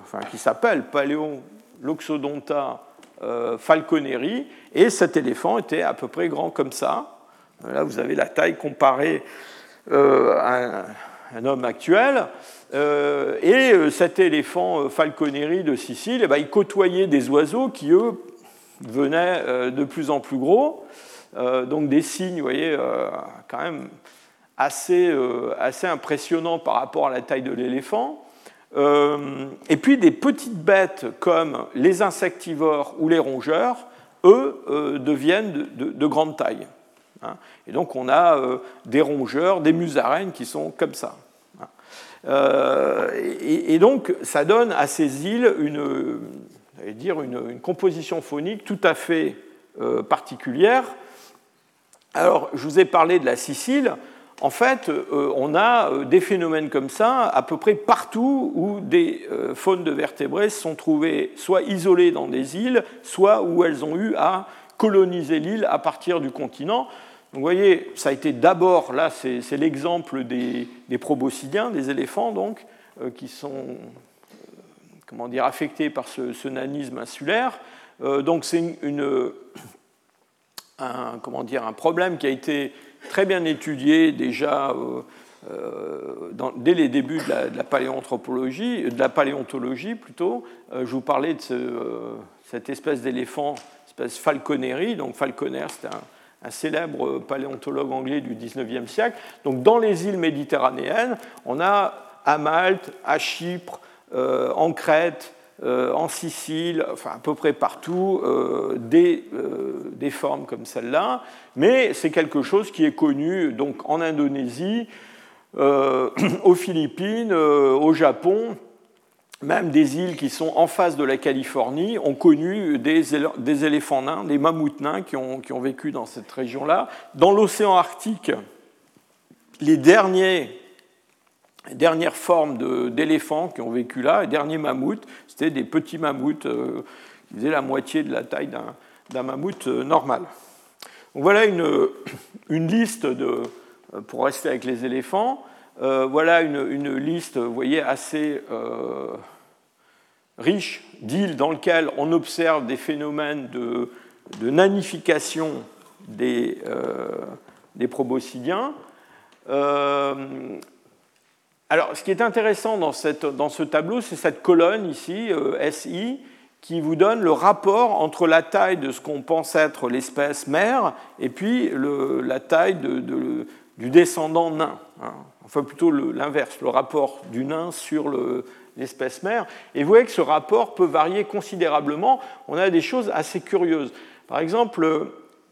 Paléoloxodonta falconeri, et cet éléphant était à peu près grand comme ça. Là, vous avez la taille comparée à un homme actuel. Et cet éléphant falconeri de Sicile, eh bien, il côtoyait des oiseaux qui, eux, devenaient de plus en plus gros. Donc des signes, vous voyez, quand même assez impressionnants par rapport à la taille de l'éléphant. Et puis des petites bêtes comme les insectivores ou les rongeurs, eux, deviennent de grande taille. Et donc on a des rongeurs, des musaraignes qui sont comme ça. Et donc ça donne à ces îles une composition faunique tout à fait particulière. Alors je vous ai parlé de la Sicile. En fait, on a des phénomènes comme ça à peu près partout où des faunes de vertébrés se sont trouvées soit isolées dans des îles, soit où elles ont eu à coloniser l'île à partir du continent. Donc, vous voyez, ça a été d'abord, là, c'est l'exemple des proboscidiens, des éléphants, donc, qui sont affectés par ce nanisme insulaire. Donc, c'est un problème qui a été très bien étudié déjà dès les débuts de la paléoanthropologie, de la paléontologie plutôt. Je vous parlais de cette espèce d'éléphant, espèce falconeri. Donc, Falconer, c'était un célèbre paléontologue anglais du XIXe siècle. Donc, dans les îles méditerranéennes, on a à Malte, à Chypre, en Crète, en Sicile, enfin à peu près partout, des formes comme celle-là. Mais c'est quelque chose qui est connu donc, en Indonésie, aux Philippines, au Japon. Même des îles qui sont en face de la Californie ont connu des éléphants nains, des mammouths nains qui ont vécu dans cette région-là. Dans l'océan Arctique, les dernières formes d'éléphants qui ont vécu là, les derniers mammouths, c'était des petits mammouths qui faisaient la moitié de la taille d'un mammouth normal. Donc voilà une liste, pour rester avec les éléphants, voilà une liste, vous voyez, assez riche d'îles dans lesquelles on observe des phénomènes de nanification des proboscidiens. Alors, ce qui est intéressant dans ce tableau, c'est cette colonne ici, SI, qui vous donne le rapport entre la taille de ce qu'on pense être l'espèce mère et puis la taille du descendant nain. Enfin, plutôt l'inverse, le rapport du nain sur l'espèce mère. Et vous voyez que ce rapport peut varier considérablement. On a des choses assez curieuses. Par exemple,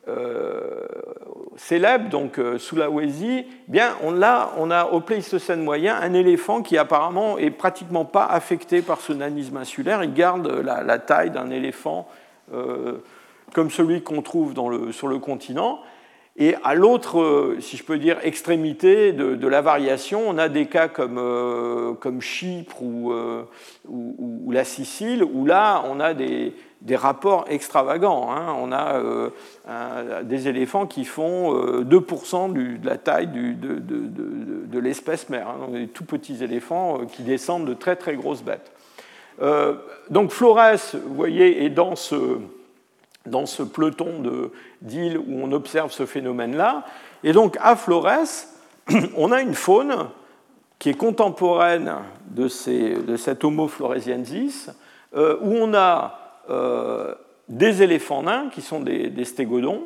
célèbre, donc Sulawesi, bien, on a au Pléistocène moyen un éléphant qui apparemment est pratiquement pas affecté par ce nanisme insulaire. Il garde la taille d'un éléphant comme celui qu'on trouve sur le continent. Et à l'autre, si je peux dire, extrémité de la variation, on a des cas comme Chypre ou la Sicile, où là, on a des rapports extravagants. Hein. On a des éléphants qui font 2% de la taille de l'espèce mère. Hein. Donc, des tout petits éléphants qui descendent de très très grosses bêtes. Donc Flores, vous voyez, est dans ce peloton d'îles où on observe ce phénomène-là. Et donc à Flores, on a une faune qui est contemporaine de cet Homo floresiensis, où on a des éléphants nains qui sont des stégodons.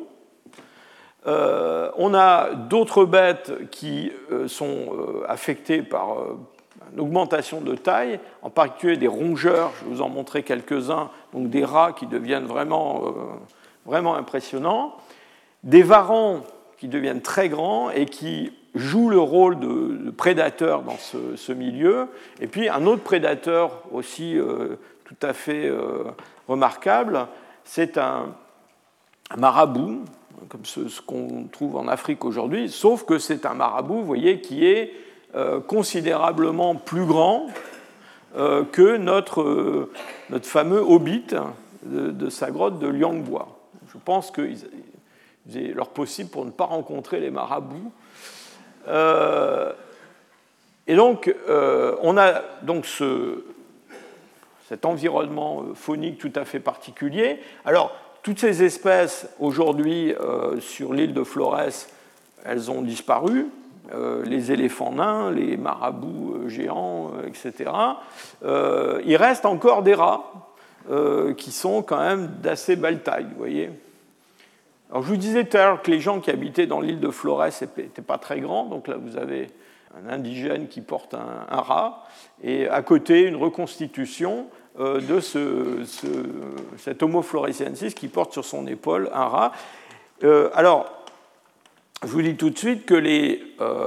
On a d'autres bêtes qui sont affectées par une augmentation de taille, en particulier des rongeurs, je vais vous en montrer quelques-uns, donc des rats qui deviennent vraiment impressionnants, des varans qui deviennent très grands et qui jouent le rôle de prédateur dans ce milieu, et puis un autre prédateur aussi tout à fait remarquable, c'est un marabout, comme ce qu'on trouve en Afrique aujourd'hui, sauf que c'est un marabout, vous voyez, qui est considérablement plus grand que notre fameux hobbit de sa grotte de Liangboa. Je pense qu'il est leur possible pour ne pas rencontrer les marabouts. Et donc, on a donc cet environnement faunique tout à fait particulier. Alors, toutes ces espèces, aujourd'hui, sur l'île de Flores, elles ont disparu. Les éléphants nains, les marabouts géants, etc. Il reste encore des rats qui sont quand même d'assez belle taille, vous voyez. Alors, je vous disais tout à l'heure que les gens qui habitaient dans l'île de Flores n'étaient pas très grands, donc là vous avez un indigène qui porte un rat, et à côté une reconstitution de cet Homo floresiensis qui porte sur son épaule un rat. Alors, je vous dis tout de suite que les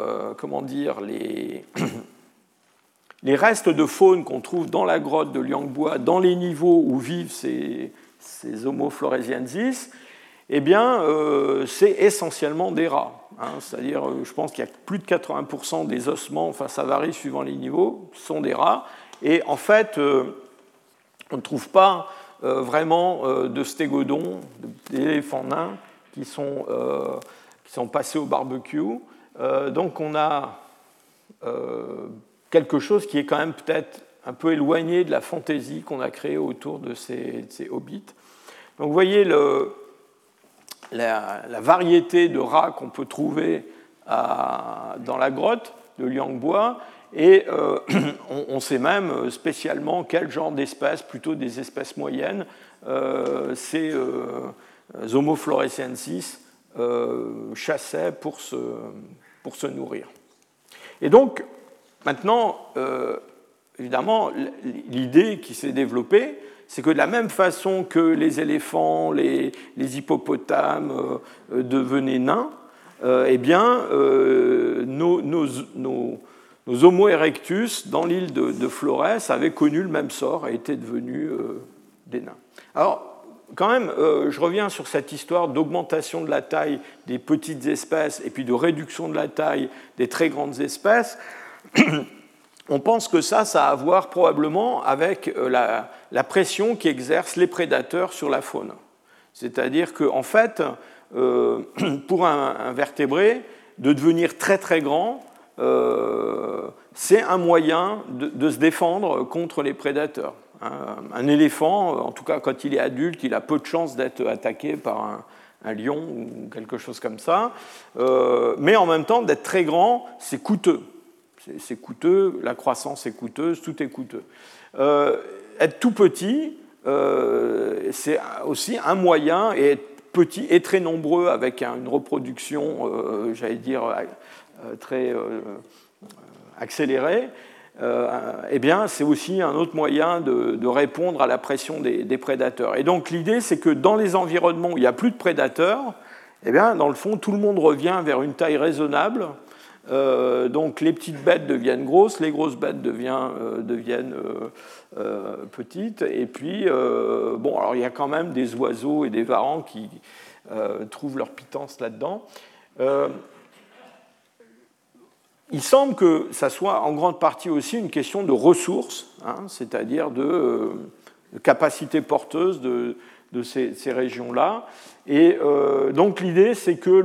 restes de faune qu'on trouve dans la grotte de Liangboa, dans les niveaux où vivent ces Homo floresiensis, eh bien, c'est essentiellement des rats. Hein, c'est-à-dire, je pense qu'il y a plus de 80% des ossements, enfin ça varie suivant les niveaux, sont des rats. Et en fait, on ne trouve pas vraiment de stégodons, d'éléphants nains qui sont passés au barbecue. Donc on a quelque chose qui est quand même peut-être un peu éloigné de la fantaisie qu'on a créée autour de ces hobbits. Donc vous voyez la variété de rats qu'on peut trouver dans la grotte de Liangboa, et on sait même spécialement quel genre d'espèces, plutôt des espèces moyennes, ces Homo floresiensis chassaient pour se nourrir. Et donc, maintenant, évidemment, l'idée qui s'est développée, c'est que de la même façon que les éléphants, les hippopotames devenaient nains, eh bien, nos Homo erectus, dans l'île de Flores, avaient connu le même sort et étaient devenus des nains. Alors, quand même, je reviens sur cette histoire d'augmentation de la taille des petites espèces et puis de réduction de la taille des très grandes espèces. On pense que ça a à voir probablement avec la pression qu'exercent les prédateurs sur la faune. C'est-à-dire qu'en fait, pour un vertébré, de devenir très très grand, c'est un moyen de se défendre contre les prédateurs. Un éléphant, en tout cas quand il est adulte, il a peu de chances d'être attaqué par un lion ou quelque chose comme ça. Mais en même temps, d'être très grand, c'est coûteux. C'est coûteux, la croissance est coûteuse, tout est coûteux. Être tout petit, c'est aussi un moyen, et être petit et très nombreux avec une reproduction, j'allais dire, très accélérée, eh bien, c'est aussi un autre moyen de répondre à la pression des prédateurs. Et donc l'idée, c'est que dans les environnements où il n'y a plus de prédateurs, eh bien, dans le fond, tout le monde revient vers une taille raisonnable. Donc les petites bêtes deviennent grosses, les grosses bêtes deviennent petites, et puis bon, alors il y a quand même des oiseaux et des varans qui trouvent leur pitance là-dedans, Il semble que ça soit en grande partie aussi une question de ressources, hein, c'est-à-dire de capacité porteuse de ces régions-là. Et donc l'idée, c'est que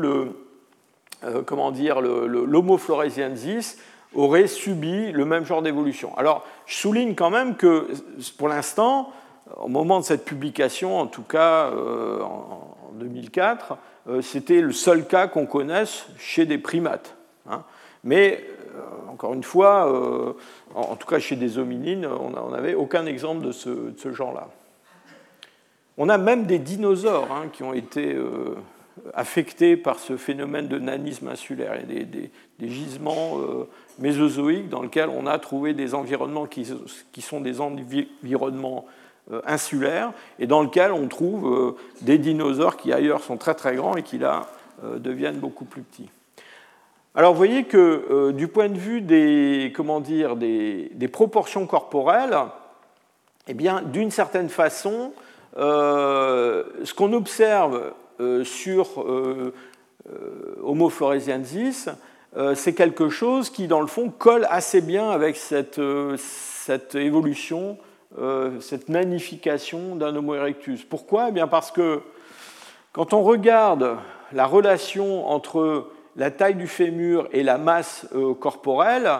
l'Homo floresiensis aurait subi le même genre d'évolution. Alors, je souligne quand même que, pour l'instant, au moment de cette publication, en tout cas en 2004, c'était le seul cas qu'on connaisse chez des primates. Hein. Mais, encore une fois, en tout cas chez des hominines, on n'avait aucun exemple de ce genre-là. On a même des dinosaures hein, qui ont été affectés par ce phénomène de nanisme insulaire. Il y a des gisements mésozoïques dans lesquels on a trouvé des environnements qui sont des environnements insulaires et dans lesquels on trouve des dinosaures qui ailleurs sont très très grands et qui là deviennent beaucoup plus petits. Alors vous voyez que du point de vue des proportions corporelles, eh bien, d'une certaine façon, ce qu'on observe sur Homo floresiensis, c'est quelque chose qui, dans le fond, colle assez bien avec cette évolution, cette nanification d'un Homo erectus. Pourquoi ? Eh bien parce que quand on regarde la relation entre la taille du fémur et la masse corporelle,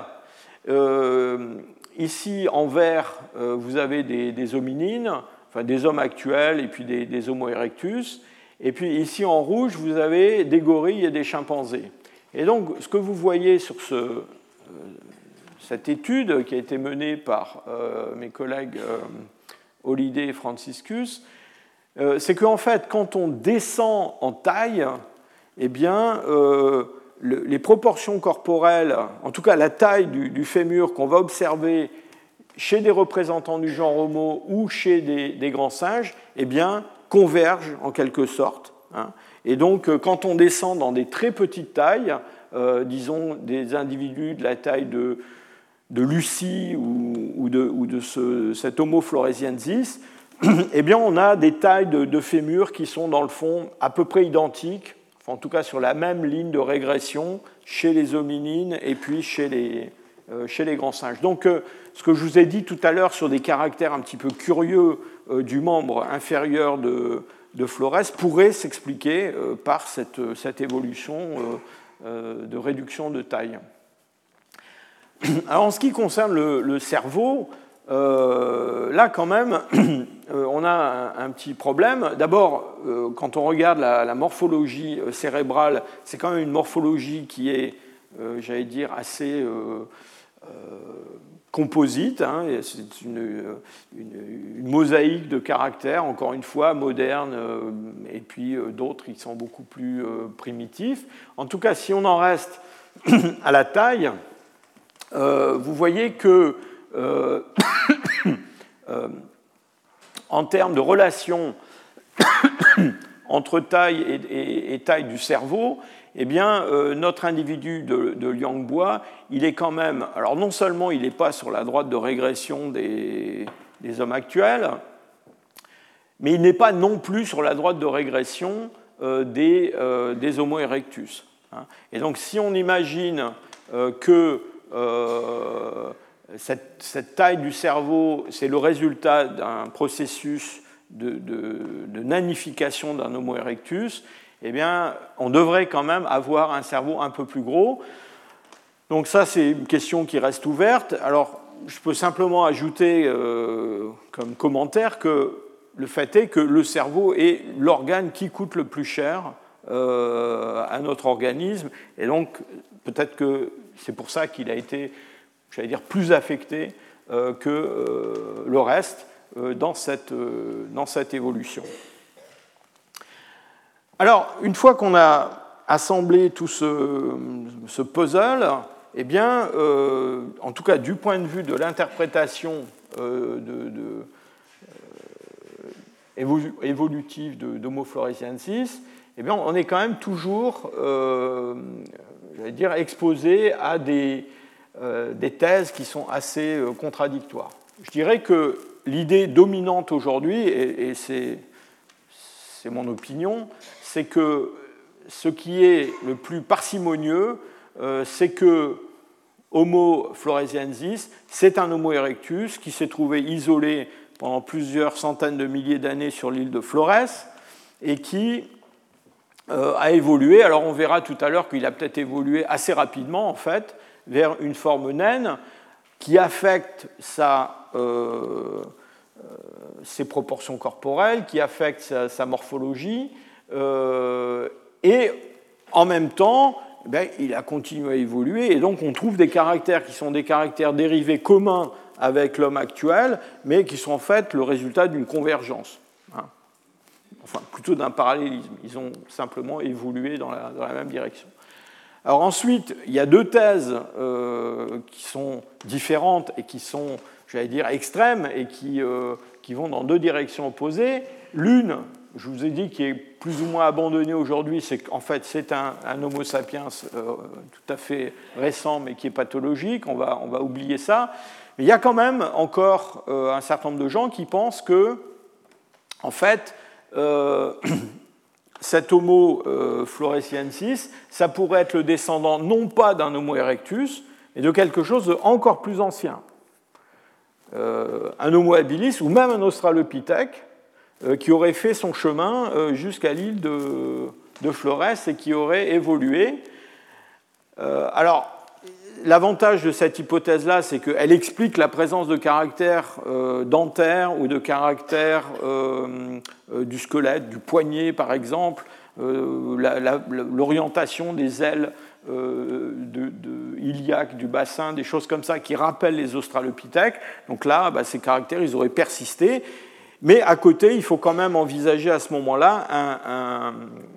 ici en vert, vous avez des hominines, enfin des hommes actuels et puis des Homo erectus, et puis ici en rouge, vous avez des gorilles et des chimpanzés. Et donc, ce que vous voyez sur cette étude qui a été menée par mes collègues Holliday et Franciscus, c'est qu'en fait, quand on descend en taille, eh bien, les proportions corporelles, en tout cas la taille du fémur qu'on va observer chez des représentants du genre Homo ou chez des grands singes, eh bien, convergent en quelque sorte. Hein. Et donc, quand on descend dans des très petites tailles, disons des individus de la taille de Lucie ou de cet Homo floresiensis, eh bien, on a des tailles de fémur qui sont dans le fond à peu près identiques, en tout cas sur la même ligne de régression chez les hominines et puis chez les grands singes. Donc, ce que je vous ai dit tout à l'heure sur des caractères un petit peu curieux du membre inférieur de Flores pourrait s'expliquer par cette évolution de réduction de taille. Alors, en ce qui concerne le cerveau, là, quand même, on a un petit problème. D'abord, quand on regarde la morphologie cérébrale, c'est quand même une morphologie qui est, j'allais dire, assez composite. Hein, c'est une mosaïque de caractères, encore une fois, modernes, et puis d'autres qui sont beaucoup plus primitifs. En tout cas, si on en reste à la taille, vous voyez que en termes de relation entre taille et taille du cerveau, eh bien, notre individu de Liangbois, il est quand même, alors non seulement il n'est pas sur la droite de régression des hommes actuels, mais il n'est pas non plus sur la droite de régression des Homo erectus. Hein. Et donc, si on imagine que cette taille du cerveau, c'est le résultat d'un processus de nanification d'un Homo erectus, eh bien, on devrait quand même avoir un cerveau un peu plus gros. Donc ça, c'est une question qui reste ouverte. Alors, je peux simplement ajouter comme commentaire que le fait est que le cerveau est l'organe qui coûte le plus cher à notre organisme, et donc peut-être que c'est pour ça qu'il a été, j'allais dire, plus affecté que le reste dans cette évolution. Alors, une fois qu'on a assemblé tout ce puzzle, eh bien, en tout cas du point de vue de l'interprétation évolutive d'Homo floresiensis, eh bien, on est quand même toujours, j'allais dire, exposé à des thèses qui sont assez contradictoires. Je dirais que l'idée dominante aujourd'hui, et c'est mon opinion, c'est que ce qui est le plus parcimonieux, c'est que Homo floresiensis, c'est un Homo erectus qui s'est trouvé isolé pendant plusieurs centaines de milliers d'années sur l'île de Flores et qui a évolué. Alors on verra tout à l'heure qu'il a peut-être évolué assez rapidement en fait vers une forme naine qui affecte ses proportions corporelles, qui affecte sa morphologie, et en même temps, il a continué à évoluer, et donc on trouve des caractères qui sont des caractères dérivés communs avec l'homme actuel, mais qui sont en fait le résultat d'une convergence. Enfin, plutôt d'un parallélisme. Ils ont simplement évolué dans la même direction. Alors ensuite, il y a deux thèses qui sont différentes et qui sont, j'allais dire, extrêmes et qui vont dans deux directions opposées. L'une, je vous ai dit, qui est plus ou moins abandonnée aujourd'hui, c'est qu'en fait, c'est un Homo sapiens tout à fait récent, mais qui est pathologique. On va oublier ça. Mais il y a quand même encore un certain nombre de gens qui pensent que, en fait, cet Homo floresiensis, ça pourrait être le descendant non pas d'un Homo erectus, mais de quelque chose d'encore plus ancien. Un Homo habilis ou même un Australopithèque qui aurait fait son chemin jusqu'à l'île de Flores et qui aurait évolué. Alors, l'avantage de cette hypothèse-là, c'est qu'elle explique la présence de caractères dentaires ou de caractères du squelette, du poignet par exemple, l'orientation des ailes iliaques du bassin, des choses comme ça qui rappellent les australopithèques. Donc là, ces caractères, ils auraient persisté. Mais à côté, il faut quand même envisager à ce moment-là un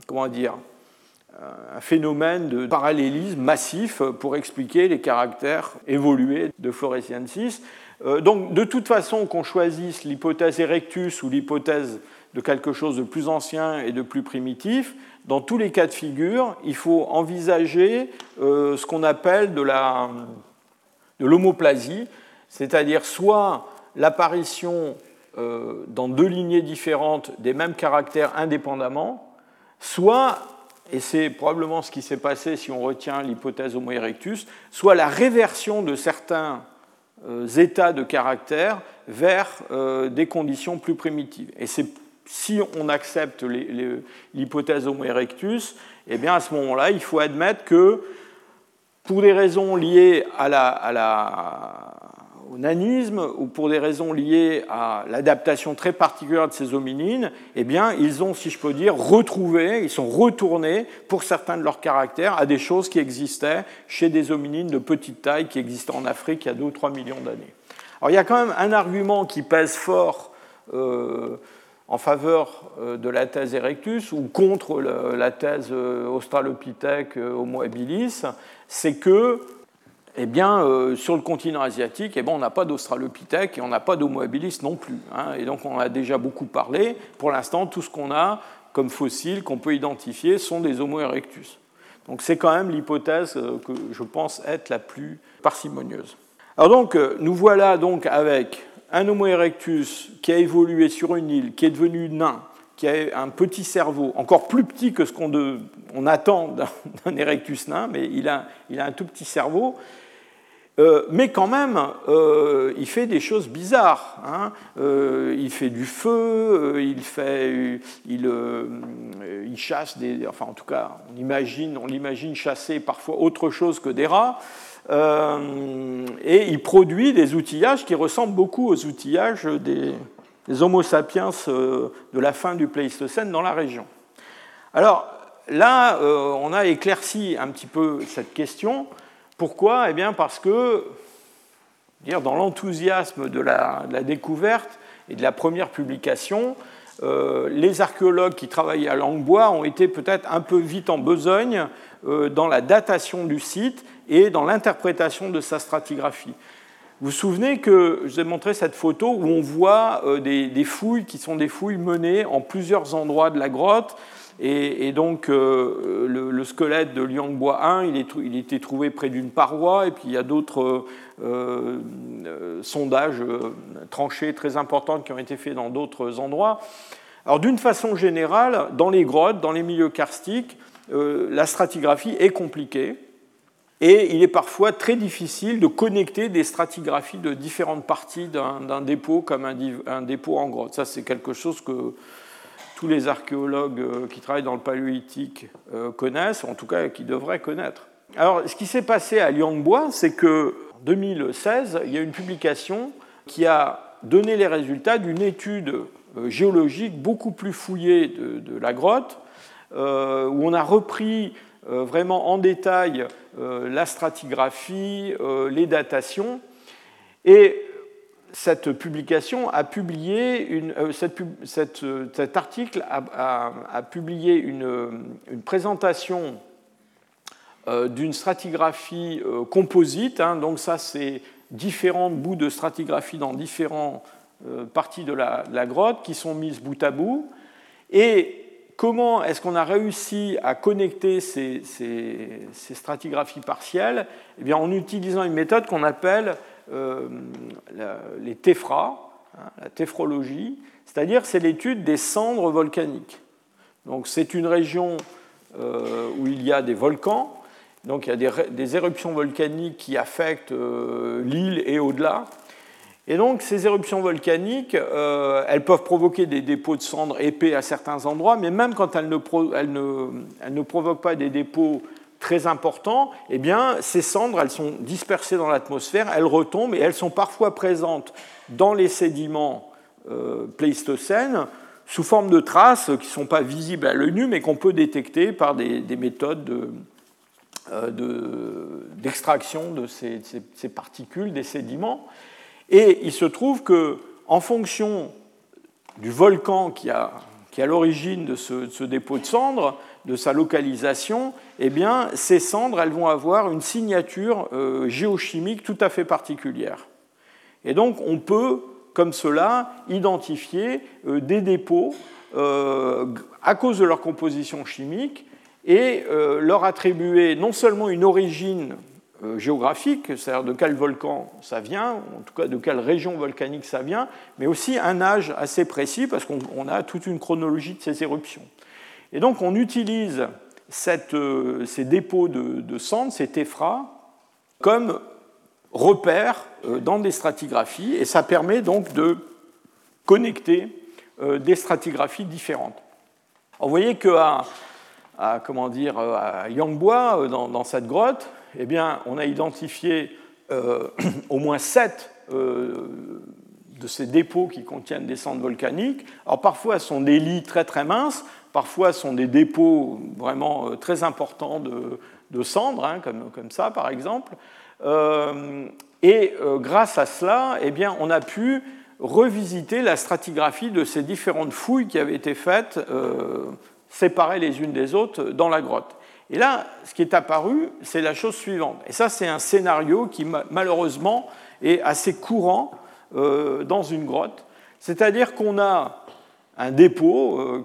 phénomène de parallélisme massif pour expliquer les caractères évolués de floresiensis. Donc, de toute façon, qu'on choisisse l'hypothèse erectus ou l'hypothèse de quelque chose de plus ancien et de plus primitif, dans tous les cas de figure, il faut envisager ce qu'on appelle de l'homoplasie, c'est-à-dire soit l'apparition dans deux lignées différentes des mêmes caractères indépendamment, soit, et c'est probablement ce qui s'est passé si on retient l'hypothèse Homo erectus, soit la réversion de certains états de caractère vers des conditions plus primitives. Et si on accepte l'hypothèse Homo erectus, eh bien à ce moment-là, il faut admettre que pour des raisons liées au nanisme ou pour des raisons liées à l'adaptation très particulière de ces hominines, eh bien, ils ont, si je peux dire, ils sont retournés pour certains de leurs caractères à des choses qui existaient chez des hominines de petite taille qui existaient en Afrique il y a 2 ou 3 millions d'années. Alors, il y a quand même un argument qui pèse fort en faveur de la thèse erectus ou contre la thèse australopithèque Homo habilis, c'est que sur le continent asiatique, on n'a pas d'australopithèque et on n'a pas d'Homo habilis non plus. Et donc on en a déjà beaucoup parlé. Pour l'instant, tout ce qu'on a comme fossiles qu'on peut identifier sont des Homo erectus. Donc c'est quand même l'hypothèse que je pense être la plus parcimonieuse. Alors donc, nous voilà donc avec un Homo erectus qui a évolué sur une île, qui est devenu nain, qui a un petit cerveau, encore plus petit que ce qu'on attend d'un erectus nain, mais il a un tout petit cerveau. Mais quand même, il fait des choses bizarres. Il fait du feu, il chasse enfin en tout cas, on l'imagine chasser parfois autre chose que des rats. Et il produit des outillages qui ressemblent beaucoup aux outillages des Homo sapiens de la fin du Pléistocène dans la région. Alors là, on a éclairci un petit peu cette question. Pourquoi ? Eh bien parce que, dans l'enthousiasme de la découverte et de la première publication, les archéologues qui travaillaient à Langbois ont été peut-être un peu vite en besogne dans la datation du site et dans l'interprétation de sa stratigraphie. Vous vous souvenez que je vous ai montré cette photo où on voit des fouilles qui sont des fouilles menées en plusieurs endroits de la grotte. Et donc, le squelette de Liangboa 1, il était trouvé près d'une paroi, et puis il y a d'autres sondages tranchés très importants qui ont été faits dans d'autres endroits. Alors, d'une façon générale, dans les grottes, dans les milieux karstiques, la stratigraphie est compliquée et il est parfois très difficile de connecter des stratigraphies de différentes parties d'un dépôt comme un dépôt en grotte. Ça, c'est quelque chose que tous les archéologues qui travaillent dans le paléolithique connaissent, ou en tout cas qui devraient connaître. Alors, ce qui s'est passé à Liangboa, c'est qu'en 2016, il y a une publication qui a donné les résultats d'une étude géologique beaucoup plus fouillée de la grotte, où on a repris vraiment en détail la stratigraphie, les datations, et cette publication a publié cet article a publié une présentation d'une stratigraphie composite. Donc ça, c'est différents bouts de stratigraphie dans différentes parties de la grotte qui sont mises bout à bout. Et comment est-ce qu'on a réussi à connecter ces stratigraphies partielles? Eh bien, en utilisant une méthode qu'on appelle les téphras, la téphrologie, c'est-à-dire c'est l'étude des cendres volcaniques. Donc c'est une région où il y a des volcans, donc il y a des éruptions volcaniques qui affectent l'île et au-delà. Et donc ces éruptions volcaniques, elles peuvent provoquer des dépôts de cendres épais à certains endroits, mais même quand elles ne provoquent pas des dépôts très importants, eh bien, ces cendres, elles sont dispersées dans l'atmosphère, elles retombent et elles sont parfois présentes dans les sédiments pléistocènes sous forme de traces qui ne sont pas visibles à l'œil nu, mais qu'on peut détecter par des méthodes d'extraction de ces particules, des sédiments. Et il se trouve qu'en fonction du volcan qui est à l'origine de ce dépôt de cendres, de sa localisation, eh bien, ces cendres, elles vont avoir une signature géochimique tout à fait particulière. Et donc, on peut, comme cela, identifier des dépôts à cause de leur composition chimique et leur attribuer non seulement une origine géographique, c'est-à-dire de quel volcan ça vient, en tout cas de quelle région volcanique ça vient, mais aussi un âge assez précis, parce qu'on a toute une chronologie de ces éruptions. Et donc on utilise ces dépôts de cendres, ces téphras, comme repères dans des stratigraphies, et ça permet donc de connecter des stratigraphies différentes. Alors, vous voyez qu'à Liangboa, dans cette grotte, eh bien, on a identifié au moins 7 de ces dépôts qui contiennent des cendres volcaniques. Alors parfois, ce sont des lits très très minces, parfois, ce sont des dépôts vraiment très importants de cendres, comme ça par exemple. Et grâce à cela, eh bien, on a pu revisiter la stratigraphie de ces différentes fouilles qui avaient été faites, séparées les unes des autres, dans la grotte. Et là, ce qui est apparu, c'est la chose suivante. Et ça, c'est un scénario qui, malheureusement, est assez courant dans une grotte. C'est-à-dire qu'on a un dépôt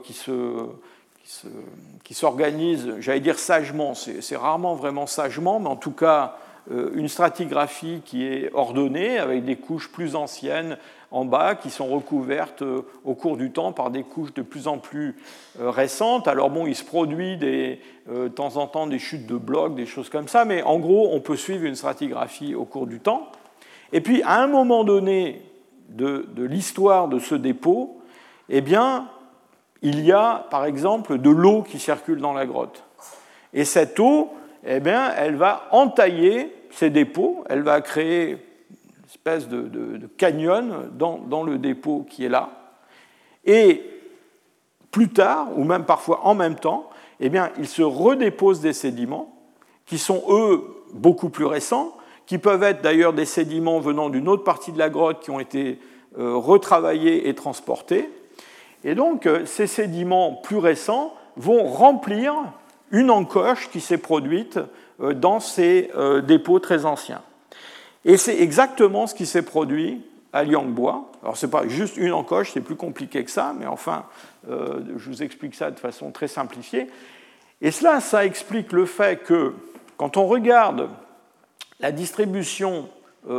qui s'organise, j'allais dire sagement, c'est rarement vraiment sagement, mais en tout cas, une stratigraphie qui est ordonnée, avec des couches plus anciennes en bas, qui sont recouvertes au cours du temps par des couches de plus en plus récentes. Alors bon, il se produit de temps en temps des chutes de blocs, des choses comme ça, mais en gros, on peut suivre une stratigraphie au cours du temps. Et puis, à un moment donné de l'histoire de ce dépôt, eh bien, il y a, par exemple, de l'eau qui circule dans la grotte. Et cette eau, eh bien, elle va entailler ces dépôts, elle va créer une espèce de canyon dans le dépôt qui est là. Et plus tard, ou même parfois en même temps, eh bien, il se redépose des sédiments qui sont, eux, beaucoup plus récents, qui peuvent être d'ailleurs des sédiments venant d'une autre partie de la grotte qui ont été retravaillés et transportés. Et donc, ces sédiments plus récents vont remplir une encoche qui s'est produite dans ces dépôts très anciens. Et c'est exactement ce qui s'est produit à Liangboa. Alors, ce n'est pas juste une encoche, c'est plus compliqué que ça, mais enfin, je vous explique ça de façon très simplifiée. Et cela, ça explique le fait que, quand on regarde la distribution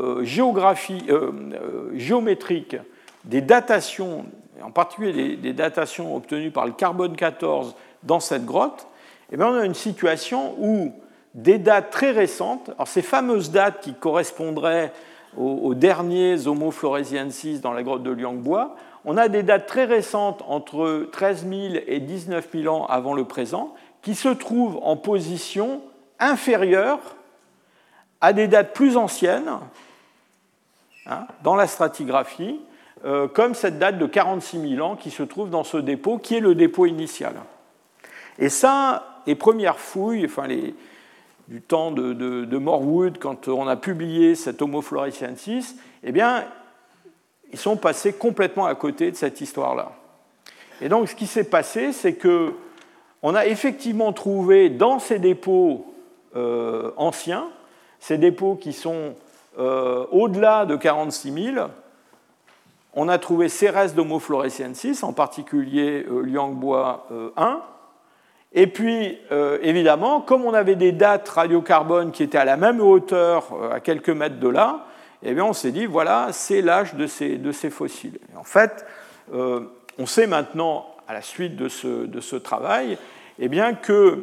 géométrique des datations, en particulier des datations obtenues par le carbone 14 dans cette grotte, eh bien, on a une situation où des dates très récentes, alors ces fameuses dates qui correspondraient aux derniers Homo floresiensis dans la grotte de Liangboa, on a des dates très récentes entre 13 000 et 19 000 ans avant le présent qui se trouvent en position inférieure à des dates plus anciennes dans la stratigraphie, comme cette date de 46 000 ans qui se trouve dans ce dépôt, qui est le dépôt initial. Et ça, les premières fouilles, du temps de Morwood, quand on a publié cet Homo floresiensis, eh bien, ils sont passés complètement à côté de cette histoire-là. Et donc, ce qui s'est passé, c'est qu'on a effectivement trouvé dans ces dépôts anciens, ces dépôts qui sont au-delà de 46 000, on a trouvé ces restes d'Homo floresiensis, en particulier Liangboa 1. Et puis, évidemment, comme on avait des dates radiocarbone qui étaient à la même hauteur, à quelques mètres de là, eh bien, on s'est dit, voilà, c'est l'âge de ces fossiles. Et en fait, on sait maintenant, à la suite de ce travail, eh bien, que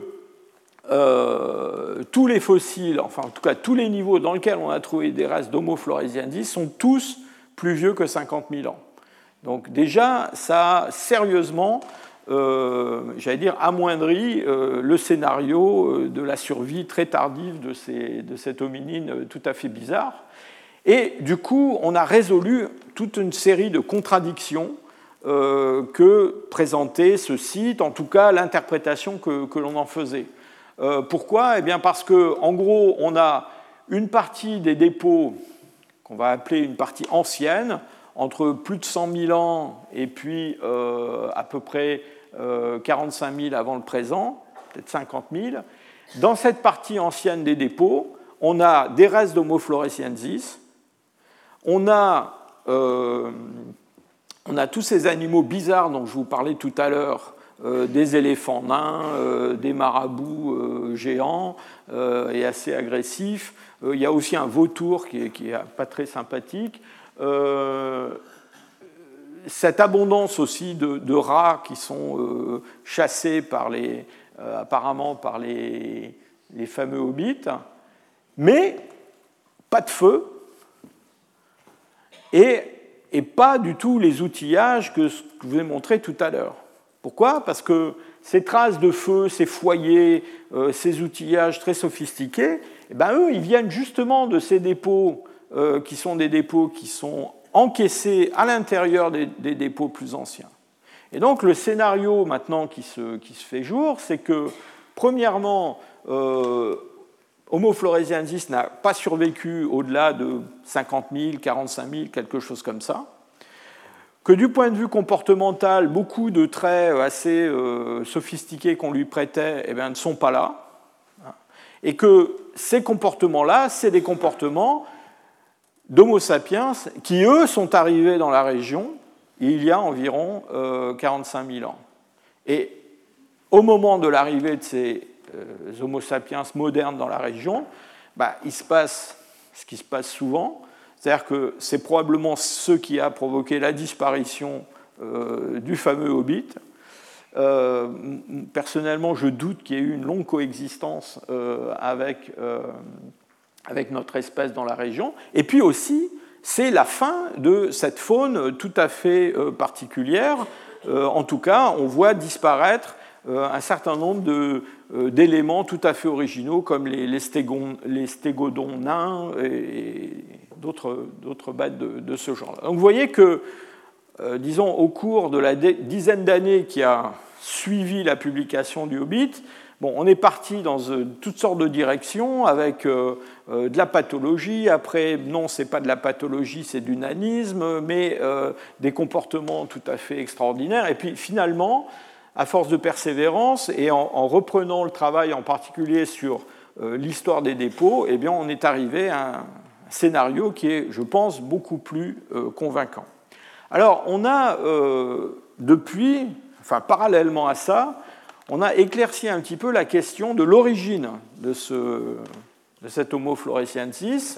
tous les fossiles, enfin en tout cas tous les niveaux dans lesquels on a trouvé des restes d'Homo floresiensis sont tous plus vieux que 50 000 ans. Donc déjà, ça a sérieusement, j'allais dire, amoindri le scénario de la survie très tardive de cet hominine tout à fait bizarre. Et du coup, on a résolu toute une série de contradictions que présentait ce site, en tout cas l'interprétation que l'on en faisait. Pourquoi ? Eh bien parce qu'en gros, on a une partie des dépôts qu'on va appeler une partie ancienne, entre plus de 100 000 ans et puis à peu près 45 000 avant le présent, peut-être 50 000. Dans cette partie ancienne des dépôts, on a des restes d'Homo floresiensis, on a tous ces animaux bizarres dont je vous parlais tout à l'heure, des éléphants nains, des marabouts géants et assez agressifs. Il y a aussi un vautour qui est pas très sympathique. Cette abondance aussi de rats qui sont chassés apparemment par les fameux hobbits, mais pas de feu et pas du tout les outillages que je vous ai montrés tout à l'heure. Pourquoi ? Parce que ces traces de feu, ces foyers, ces outillages très sophistiqués, eh ben, eux, ils viennent justement de ces dépôts qui sont des dépôts qui sont encaissés à l'intérieur des dépôts plus anciens. Et donc le scénario maintenant qui se fait jour, c'est que, premièrement, Homo floresiensis n'a pas survécu au-delà de 50 000, 45 000, quelque chose comme ça. Que du point de vue comportemental, beaucoup de traits assez sophistiqués qu'on lui prêtait eh bien, ne sont pas là. Et que ces comportements-là, c'est des comportements d'Homo sapiens qui, eux, sont arrivés dans la région il y a environ 45 000 ans. Et au moment de l'arrivée de ces Homo sapiens modernes dans la région, il se passe ce qui se passe souvent, c'est-à-dire que c'est probablement ce qui a provoqué la disparition du fameux hobbit. Personnellement, je doute qu'il y ait eu une longue coexistence avec notre espèce dans la région. Et puis aussi, c'est la fin de cette faune tout à fait particulière. En tout cas, on voit disparaître un certain nombre d'éléments tout à fait originaux, comme les stégodons nains et d'autres bêtes de ce genre-là. Donc vous voyez que, disons, au cours de la dizaine d'années qui a suivi la publication du Hobbit, on est parti dans toutes sortes de directions avec de la pathologie. Après, non, ce n'est pas de la pathologie, c'est du nanisme, mais des comportements tout à fait extraordinaires. Et puis finalement, à force de persévérance et en reprenant le travail en particulier sur l'histoire des dépôts, eh bien, on est arrivé à un scénario qui est, je pense, beaucoup plus convaincant. Alors, on a depuis, parallèlement à ça, on a éclairci un petit peu la question de l'origine de cet Homo floresiensis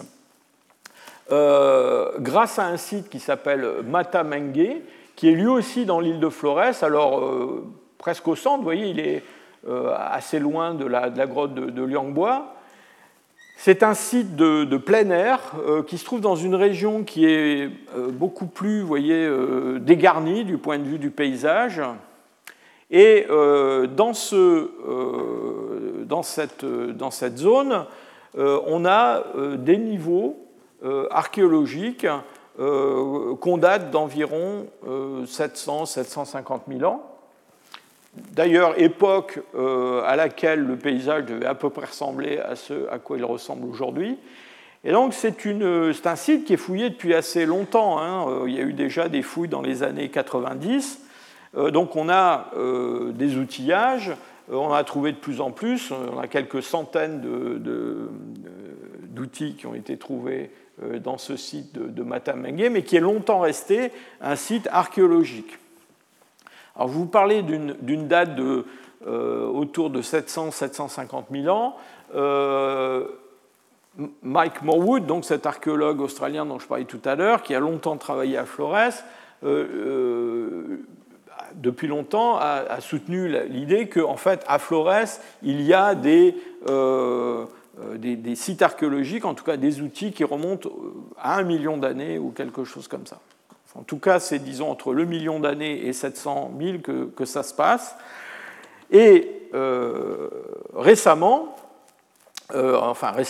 grâce à un site qui s'appelle Matamengue, qui est lui aussi dans l'île de Flores, alors presque au centre, vous voyez, il est assez loin de la grotte de Liangboa. C'est un site de plein air qui se trouve dans une région qui est beaucoup plus, vous voyez, dégarnie du point de vue du paysage. Et dans cette zone, on a des niveaux archéologiques qu'on date d'environ 700-750 000 ans. D'ailleurs, époque à laquelle le paysage devait à peu près ressembler à ce à quoi il ressemble aujourd'hui. Et donc, c'est un site qui est fouillé depuis assez longtemps, hein. Il y a eu déjà des fouilles dans les années 90. Donc, on a des outillages, on a trouvé de plus en plus, on a quelques centaines d'outils qui ont été trouvés dans ce site de Matamengue, mais qui est longtemps resté un site archéologique. Alors, je vous parlais d'une date autour de 700-750 000 ans. Mike Morwood, donc cet archéologue australien dont je parlais tout à l'heure, qui a longtemps travaillé à Flores, depuis longtemps a soutenu l'idée qu'en fait, à Flores, il y a des sites archéologiques, en tout cas des outils qui remontent à 1 million d'années ou quelque chose comme ça. En tout cas, c'est, disons, entre le million d'années et 700 000 que ça se passe. Et récemment, en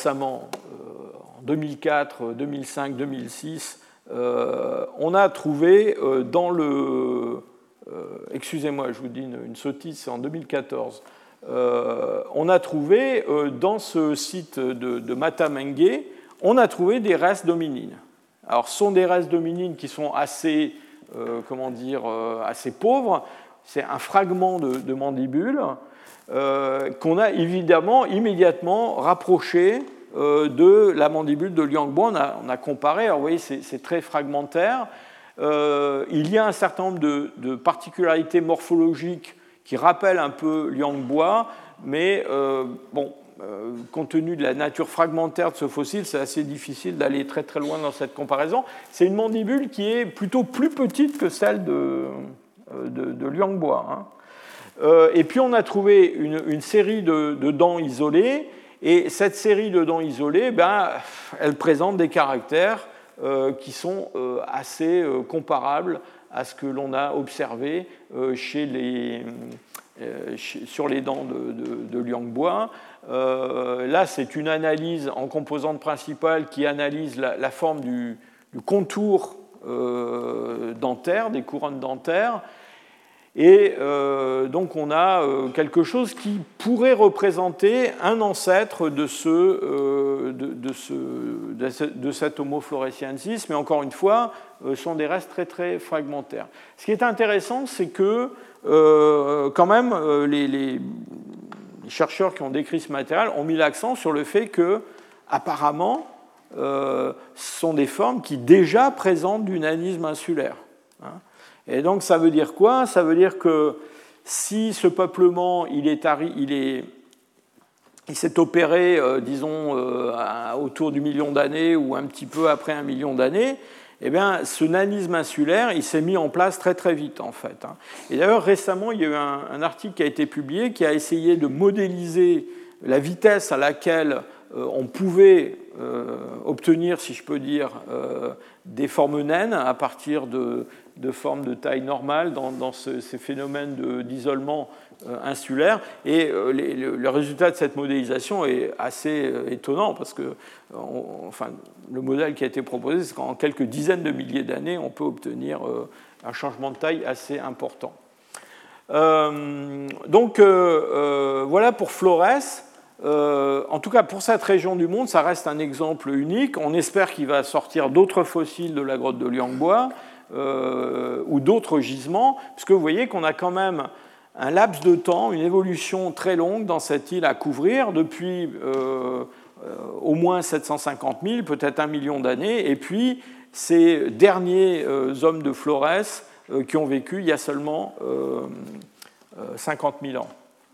2004, 2005, 2006, on a trouvé dans le... excusez-moi, je vous dis une sottise, c'est en 2014. On a trouvé dans ce site de Matamengue, on a trouvé des restes d'hominines. Alors, ce sont des restes d'hominines qui sont assez, assez pauvres. C'est un fragment de mandibule qu'on a évidemment immédiatement rapproché de la mandibule de Liangboa. On a comparé, alors vous voyez, c'est très fragmentaire. Il y a un certain nombre de particularités morphologiques qui rappellent un peu Liangboa, mais compte tenu de la nature fragmentaire de ce fossile, c'est assez difficile d'aller très très loin dans cette comparaison. C'est une mandibule qui est plutôt plus petite que celle de Liangboa, hein. Et puis on a trouvé une série de dents isolées, et cette série de dents isolées, elle présente des caractères qui sont assez comparables à ce que l'on a observé sur les dents de Liangboa. Là, c'est une analyse en composante principale qui analyse la forme du contour dentaire, des couronnes dentaires. Et donc, on a quelque chose qui pourrait représenter un ancêtre de cet Homo floresiensis, mais encore une fois, ce sont des restes très, très fragmentaires. Ce qui est intéressant, c'est que, quand même, les chercheurs qui ont décrit ce matériel ont mis l'accent sur le fait que, apparemment, ce sont des formes qui déjà présentent du nanisme insulaire, hein. Et donc ça veut dire quoi? Ça veut dire que si ce peuplement il s'est opéré, disons, autour du million d'années ou un petit peu après 1 million d'années, eh bien, ce nanisme insulaire, il s'est mis en place très très vite, en fait, hein. Et d'ailleurs, récemment, il y a eu un article qui a été publié qui a essayé de modéliser la vitesse à laquelle on pouvait obtenir, si je peux dire, des formes naines à partir de formes de taille normale dans ces phénomènes d'isolement insulaire. Et le résultat de cette modélisation est assez étonnant parce que le modèle qui a été proposé, c'est qu'en quelques dizaines de milliers d'années, on peut obtenir un changement de taille assez important. Donc voilà pour Flores. En tout cas, pour cette région du monde, ça reste un exemple unique. On espère qu'il va sortir d'autres fossiles de la grotte de Liangboa ou d'autres gisements, puisque vous voyez qu'on a quand même un laps de temps, une évolution très longue dans cette île à couvrir depuis au moins 750 000, peut-être 1 million d'années, et puis ces derniers hommes de Flores qui ont vécu il y a seulement 50 000 ans.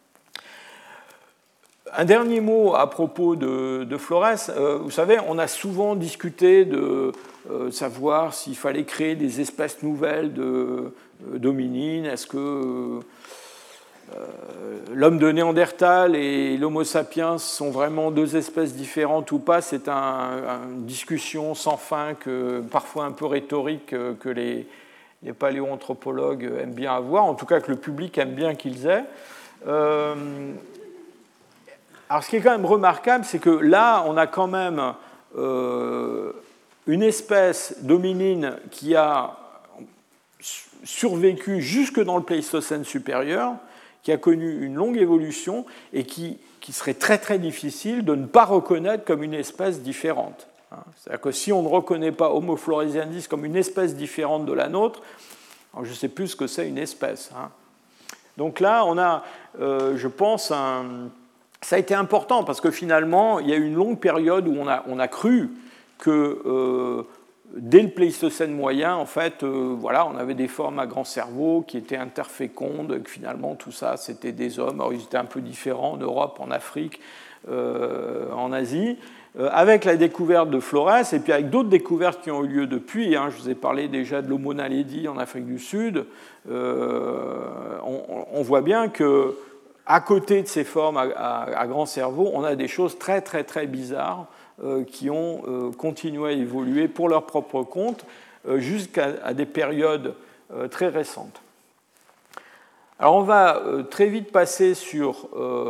Un dernier mot à propos de Flores. Vous savez, on a souvent discuté de savoir s'il fallait créer des espèces nouvelles d'hominines. Est-ce que l'homme de Néandertal et l'Homo sapiens sont vraiment deux espèces différentes ou pas, c'est une discussion sans fin, parfois un peu rhétorique, que les paléoanthropologues aiment bien avoir, en tout cas que le public aime bien qu'ils aient. Alors ce qui est quand même remarquable, c'est que là, on a quand même une espèce d'hominine qui a survécu jusque dans le Pléistocène supérieur, qui a connu une longue évolution et qui serait très très difficile de ne pas reconnaître comme une espèce différente. C'est-à-dire que si on ne reconnaît pas Homo floresiensis comme une espèce différente de la nôtre, alors je ne sais plus ce que c'est une espèce. Donc là, on a, je pense, ça a été important parce que finalement, il y a eu une longue période où on a cru que dès le Pléistocène moyen, en fait, voilà, on avait des formes à grand cerveau qui étaient interfécondes, que finalement tout ça c'était des hommes. Alors ils étaient un peu différents en Europe, en Afrique, en Asie. Avec la découverte de Flores et puis avec d'autres découvertes qui ont eu lieu depuis, je vous ai parlé déjà de l'Homo naledi en Afrique du Sud, on voit bien que à côté de ces formes à grand cerveau, on a des choses très très très bizarres qui ont continué à évoluer pour leur propre compte jusqu'à des périodes très récentes. Alors on va très vite passer sur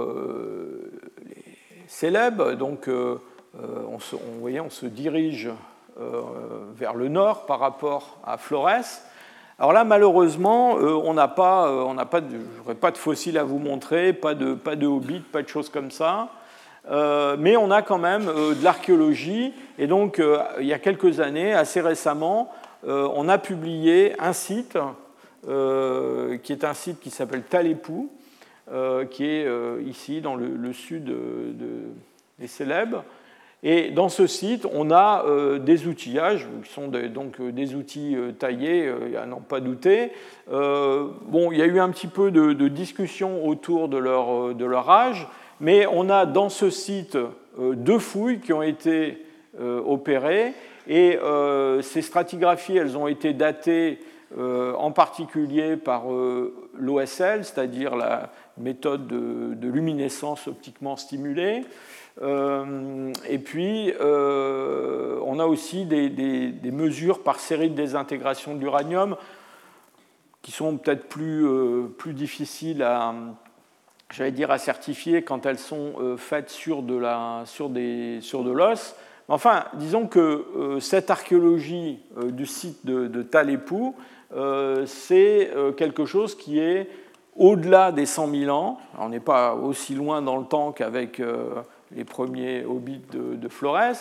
les célèbres. Donc on se dirige vers le nord par rapport à Flores. Alors là, malheureusement, j'aurais pas de fossiles à vous montrer, pas de hobbits, pas de choses comme ça. Mais on a quand même de l'archéologie, et donc il y a quelques années, assez récemment, on a publié un site qui est un site qui s'appelle Talepou, qui est ici dans le sud des Célèbres. Et dans ce site, on a des outillages, qui sont donc des outils taillés, à n'en pas douter. Il y a eu un petit peu de discussion autour de leur âge, mais on a dans ce site 2 fouilles qui ont été opérées, et ces stratigraphies, elles ont été datées en particulier par l'OSL, c'est-à-dire la méthode de luminescence optiquement stimulée. Et puis, on a aussi des mesures par série de désintégration de l'uranium qui sont peut-être plus difficiles à certifier quand elles sont faites sur de l'os. Enfin, disons que cette archéologie du site de Talepou, c'est quelque chose qui est au-delà des 100 000 ans. Alors, on n'est pas aussi loin dans le temps qu'avec les premiers hobbits de Flores,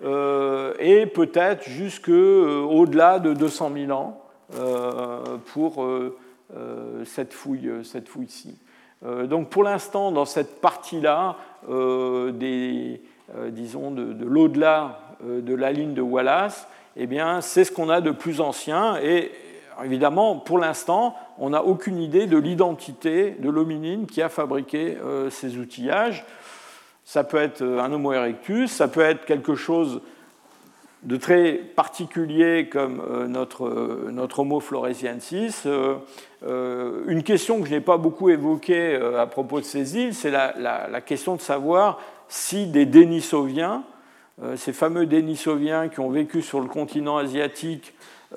et peut-être jusqu'au-delà de 200 000 ans pour cette fouille-ci. Donc pour l'instant, dans cette partie-là, de l'au-delà de la ligne de Wallace, eh bien, c'est ce qu'on a de plus ancien, et évidemment, pour l'instant, on n'a aucune idée de l'identité de l'hominine qui a fabriqué ces outillages. Ça peut être un Homo erectus, ça peut être quelque chose de très particulier comme notre Homo floresiensis. Une question que je n'ai pas beaucoup évoquée à propos de ces îles, c'est la question de savoir si des Denisoviens, ces fameux Denisoviens qui ont vécu sur le continent asiatique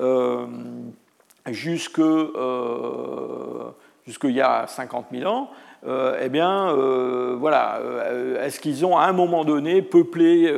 jusqu'il y a 50 000 ans, est-ce qu'ils ont à un moment donné peuplé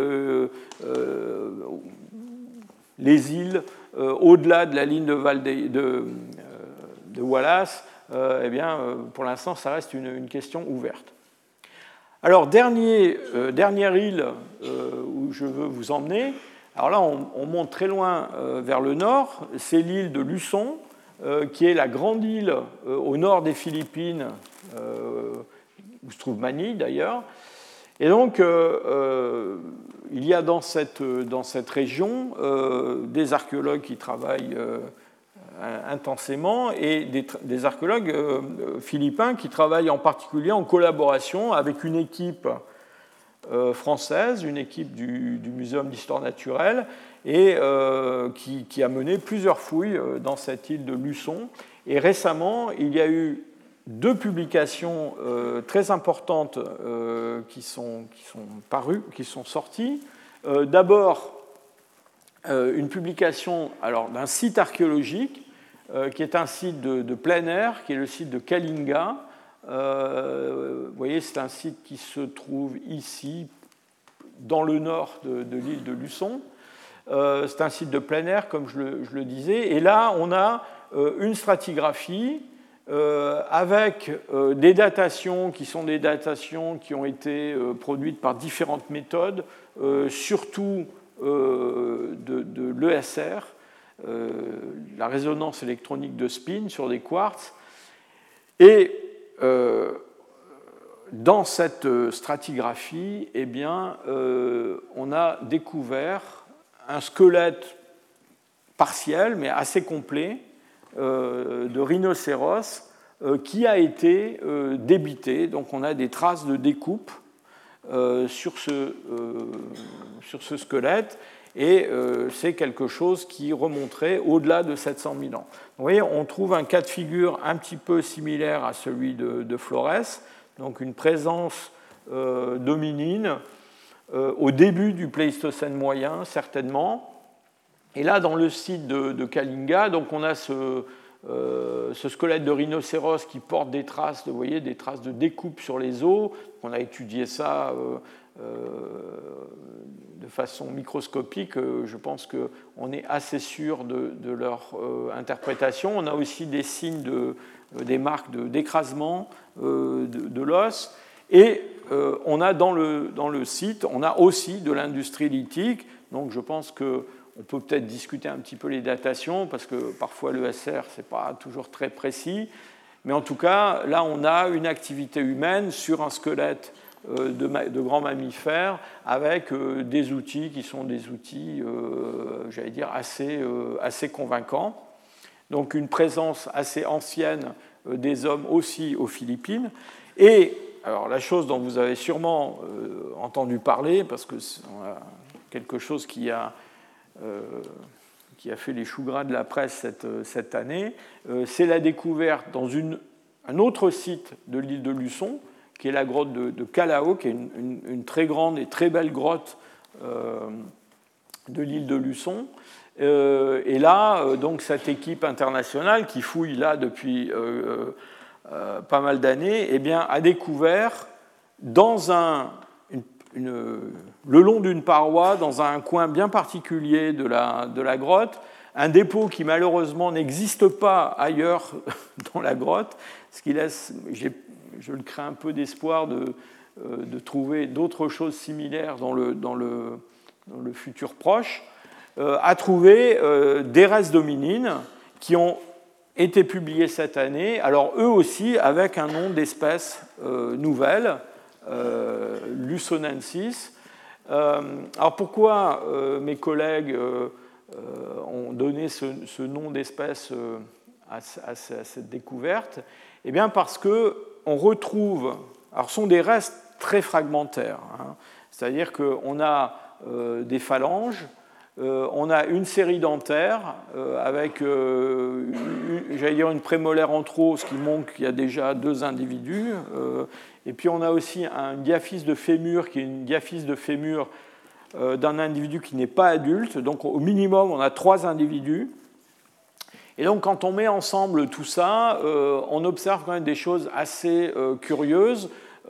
les îles au-delà de la ligne de Wallace? Pour l'instant, ça reste une question ouverte. Alors, dernière île où je veux vous emmener, alors là, on monte très loin vers le nord, c'est l'île de Luçon, qui est la grande île au nord des Philippines, où se trouve Manille d'ailleurs. Et donc, il y a dans cette région des archéologues qui travaillent intensément, et des archéologues philippins qui travaillent en particulier en collaboration avec une équipe française, une équipe du Muséum d'histoire naturelle, et qui a mené plusieurs fouilles dans cette île de Luçon. Et récemment, il y a eu deux publications très importantes qui sont parues, qui sont sorties. D'abord, une publication d'un site archéologique qui est un site de plein air, qui est le site de Kalinga. Vous voyez, c'est un site qui se trouve ici, dans le nord de l'île de Luçon. C'est un site de plein air, comme je le disais. Et là, on a une stratigraphie avec des datations qui sont des datations qui ont été produites par différentes méthodes, surtout de l'ESR, la résonance électronique de spin sur des quartz. Et dans cette stratigraphie, eh bien, on a découvert un squelette partiel, mais assez complet, de rhinocéros qui a été débité. Donc on a des traces de découpe sur ce squelette, et c'est quelque chose qui remonterait au-delà de 700 000 ans. Vous voyez, on trouve un cas de figure un petit peu similaire à celui de Flores, donc une présence d'hominines au début du Pléistocène moyen, certainement. Et là, dans le site de Kalinga, donc on a ce squelette de rhinocéros qui porte des traces, vous voyez, des traces de découpe sur les os. On a étudié ça de façon microscopique. Je pense qu'on est assez sûr de leur interprétation. On a aussi des signes, des marques d'écrasement de l'os. Et on a dans le site, on a aussi de l'industrie lithique. Donc je pense qu'on peut peut-être discuter un petit peu les datations, parce que parfois le SR, ce n'est pas toujours très précis. Mais en tout cas, là, on a une activité humaine sur un squelette de grands mammifères avec des outils qui sont des outils, j'allais dire, assez convaincants. Donc une présence assez ancienne des hommes aussi aux Philippines. Et alors la chose dont vous avez sûrement entendu parler, parce que c'est quelque chose qui a fait les choux gras de la presse cette année, c'est la découverte dans un autre site de l'île de Luçon, qui est la grotte de Calao, qui est une très grande et très belle grotte de l'île de Luçon. Et là, donc, cette équipe internationale qui fouille là depuis pas mal d'années, eh bien, a découvert le long d'une paroi, dans un coin bien particulier de la grotte, un dépôt qui malheureusement n'existe pas ailleurs dans la grotte, ce qui laisse, je le crains, un peu d'espoir de trouver d'autres choses similaires dans le futur proche, a trouvé des restes d'hominines qui ont été publiés cette année, alors eux aussi avec un nom d'espèce nouvelle, Luçonensis. Alors pourquoi mes collègues ont donné ce nom d'espèce à cette découverte? Eh bien parce qu'on retrouve, alors ce sont des restes très fragmentaires, hein, c'est-à-dire qu'on a des phalanges, on a une série dentaire avec, j'allais dire, une prémolaire en trop, ce qui montre qu'il y a déjà deux individus. Et puis on a aussi un diaphyse de fémur qui est une diaphyse de fémur d'un individu qui n'est pas adulte. Donc au minimum, on a 3 individus. Et donc quand on met ensemble tout ça, on observe quand même des choses assez curieuses.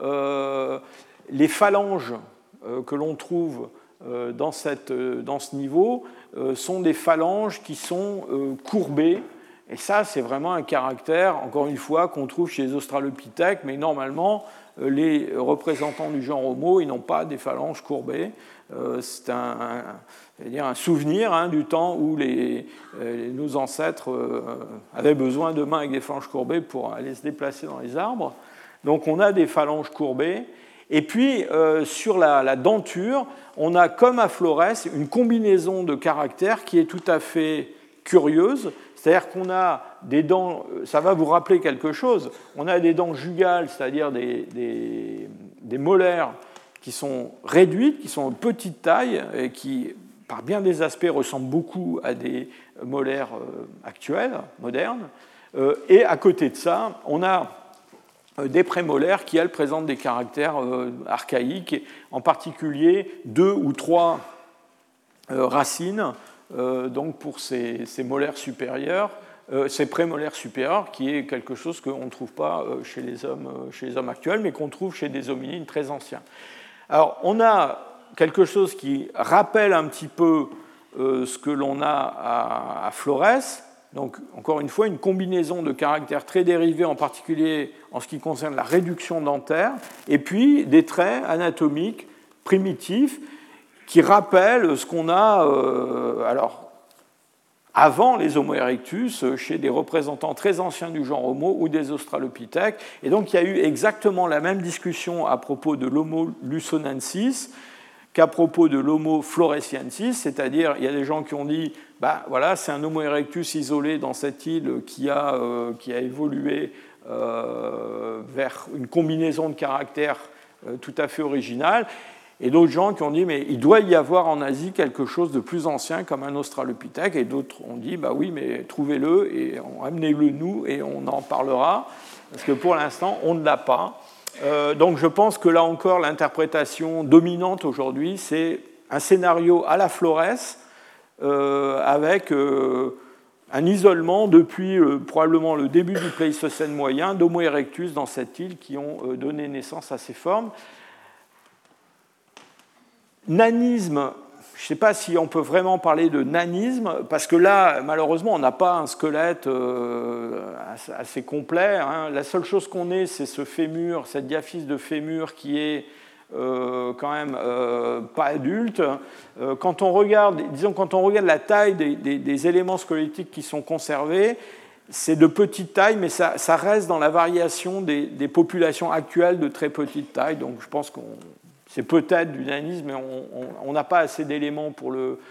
Les phalanges que l'on trouve dans ce niveau sont des phalanges qui sont courbées. Et ça, c'est vraiment un caractère, encore une fois, qu'on trouve chez les australopithèques, mais normalement, les représentants du genre Homo, ils n'ont pas des phalanges courbées. C'est un souvenir du temps où nos ancêtres avaient besoin de mains avec des phalanges courbées pour aller se déplacer dans les arbres. Donc on a des phalanges courbées. Et puis, sur la denture, on a, comme à Flores, une combinaison de caractères qui est tout à fait curieuse. C'est-à-dire qu'on a des dents, ça va vous rappeler quelque chose, on a des dents jugales, c'est-à-dire des molaires qui sont réduites, qui sont de petite taille et qui, par bien des aspects, ressemblent beaucoup à des molaires actuels, modernes. Et à côté de ça, on a des prémolaires qui, elles, présentent des caractères archaïques, en particulier 2 ou 3 racines, donc pour ces molaires supérieurs, ces prémolaires supérieurs, qui est quelque chose qu'on ne trouve pas chez les hommes actuels, mais qu'on trouve chez des hominines très anciens. Alors, on a quelque chose qui rappelle un petit peu ce que l'on a à Flores. Donc, encore une fois, une combinaison de caractères très dérivés, en particulier en ce qui concerne la réduction dentaire, et puis des traits anatomiques primitifs qui rappellent ce qu'on a avant les Homo erectus, chez des représentants très anciens du genre Homo ou des Australopithèques. Et donc il y a eu exactement la même discussion à propos de l'Homo lusonensis qu'à propos de l'Homo floresiensis, c'est-à-dire il y a des gens qui ont dit voilà, c'est un Homo erectus isolé dans cette île qui a évolué vers une combinaison de caractères tout à fait originale. Et d'autres gens qui ont dit, mais il doit y avoir en Asie quelque chose de plus ancien comme un Australopithèque. Et d'autres ont dit, oui, mais trouvez-le et amenez-le nous et on en parlera. Parce que pour l'instant, on ne l'a pas. Donc je pense que là encore, l'interprétation dominante aujourd'hui, c'est un scénario à la Flores avec un isolement depuis probablement le début du Pléistocène moyen d'Homo erectus dans cette île qui ont donné naissance à ces formes. Nanisme, je ne sais pas si on peut vraiment parler de nanisme, parce que là, malheureusement, on n'a pas un squelette assez complet. La seule chose qu'on ait, c'est ce fémur, cette diaphyse de fémur qui est quand même pas adulte. Quand on regarde la taille des éléments squelettiques qui sont conservés, c'est de petite taille, mais ça reste dans la variation des populations actuelles de très petite taille. Donc je pense qu'on c'est peut-être du nanisme, mais on n'a pas assez d'éléments pour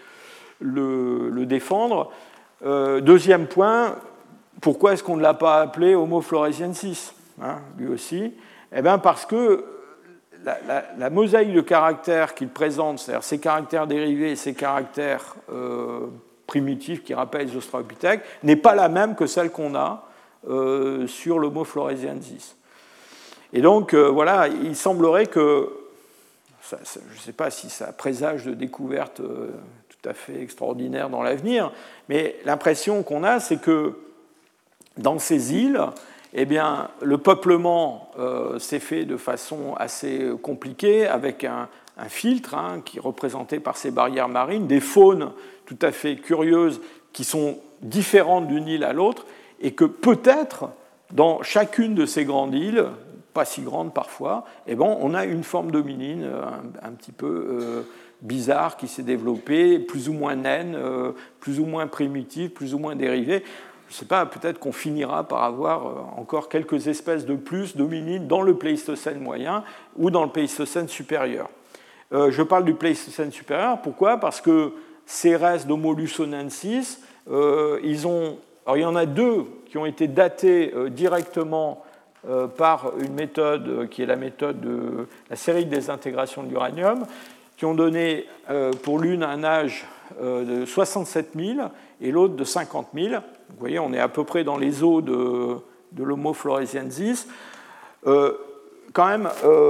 le défendre. Deuxième point, pourquoi est-ce qu'on ne l'a pas appelé Homo floresiensis, lui aussi? Eh bien parce que la mosaïque de caractères qu'il présente, c'est-à-dire ces caractères dérivés et ces caractères primitifs qui rappellent les Australopithèques, n'est pas la même que celle qu'on a sur l'Homo floresiensis. Et donc, voilà, il semblerait que je ne sais pas si ça présage de découvertes tout à fait extraordinaires dans l'avenir, mais l'impression qu'on a, c'est que dans ces îles, eh bien, le peuplement s'est fait de façon assez compliquée, avec un filtre qui est représenté par ces barrières marines, des faunes tout à fait curieuses qui sont différentes d'une île à l'autre, et que peut-être, dans chacune de ces grandes îles, pas si grande parfois, eh ben, on a une forme d'hominine un petit peu bizarre qui s'est développée, plus ou moins naine, plus ou moins primitive, plus ou moins dérivée. Je ne sais pas, peut-être qu'on finira par avoir encore quelques espèces de plus d'hominines dans le Pléistocène moyen ou dans le Pléistocène supérieur. Je parle du Pléistocène supérieur, pourquoi ? Parce que ces restes d'Homo lusonensis, alors il y en a 2 qui ont été datés directement par une méthode qui est la méthode de la série de désintégration de l'uranium, qui ont donné pour l'une un âge de 67 000 et l'autre de 50 000. Vous voyez, on est à peu près dans les eaux de l'Homo floresiensis. Quand même,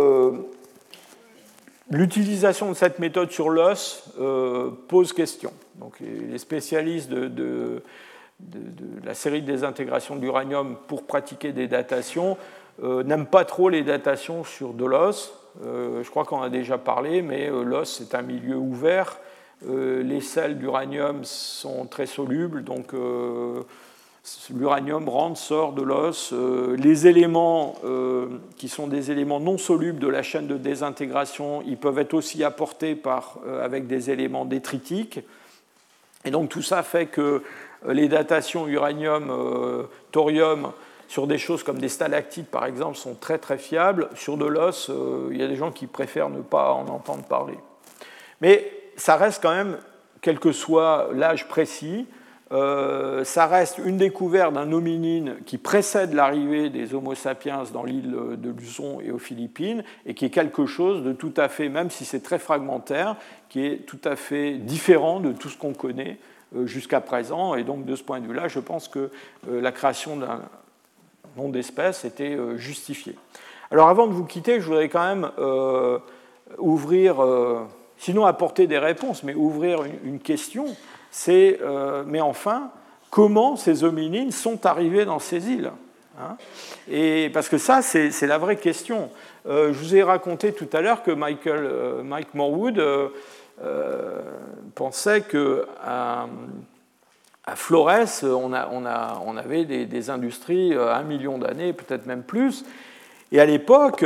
l'utilisation de cette méthode sur l'os pose question. Donc, les spécialistes de la série de désintégration de l'uranium pour pratiquer des datations n'aiment pas trop les datations sur de l'os. Je crois qu'on en a déjà parlé, mais l'os c'est un milieu ouvert. Les sels d'uranium sont très solubles, donc l'uranium rentre, sort de l'os. Les éléments qui sont des éléments non solubles de la chaîne de désintégration, ils peuvent être aussi apportés avec des éléments détritiques. Et donc tout ça fait que les datations uranium, thorium, sur des choses comme des stalactites, par exemple, sont très très fiables. Sur de l'os, il y a des gens qui préfèrent ne pas en entendre parler. Mais ça reste quand même, quel que soit l'âge précis, ça reste une découverte d'un hominine qui précède l'arrivée des Homo sapiens dans l'île de Luzon et aux Philippines, et qui est quelque chose de tout à fait, même si c'est très fragmentaire, qui est tout à fait différent de tout ce qu'on connaît jusqu'à présent. Et donc, de ce point de vue-là, je pense que la création nom d'espèce était justifié. Alors avant de vous quitter, je voudrais quand même ouvrir, sinon apporter des réponses, mais ouvrir une question, c'est, mais enfin, comment ces hominines sont arrivés dans ces îles, hein? Et parce que ça, c'est la vraie question. Je vous ai raconté tout à l'heure que Mike Morwood pensait qu'à Flores, on avait des industries à 1 million d'années, peut-être même plus. Et à l'époque,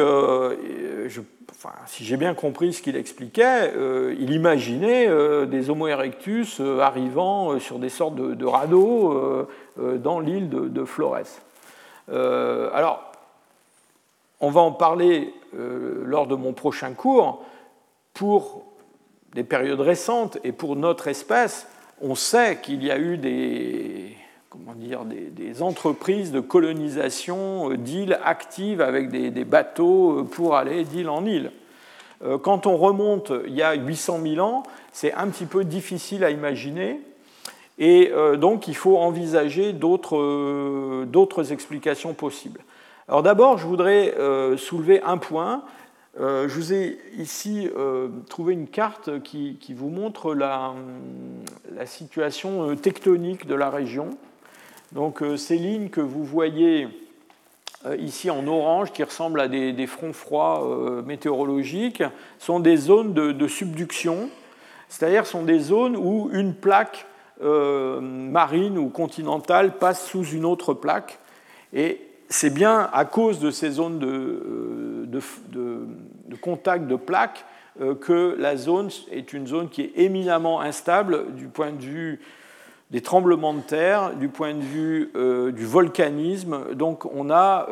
si j'ai bien compris ce qu'il expliquait, il imaginait des Homo erectus arrivant sur des sortes de radeaux dans l'île de Flores. Alors, on va en parler lors de mon prochain cours. Pour des périodes récentes et pour notre espèce, on sait qu'il y a eu des entreprises de colonisation d'îles actives avec des bateaux pour aller d'île en île. Quand on remonte il y a 800 000 ans, c'est un petit peu difficile à imaginer. Et donc, il faut envisager d'autres explications possibles. Alors d'abord, je voudrais soulever un point. Je vous ai ici trouvé une carte qui vous montre la situation tectonique de la région. Donc, ces lignes que vous voyez ici en orange, qui ressemblent à des fronts froids météorologiques, sont des zones de subduction, c'est-à-dire sont des zones où une plaque marine ou continentale passe sous une autre plaque. Et c'est bien à cause de ces zones de contact de plaques que la zone est une zone qui est éminemment instable du point de vue des tremblements de terre, du point de vue du volcanisme. Donc on a,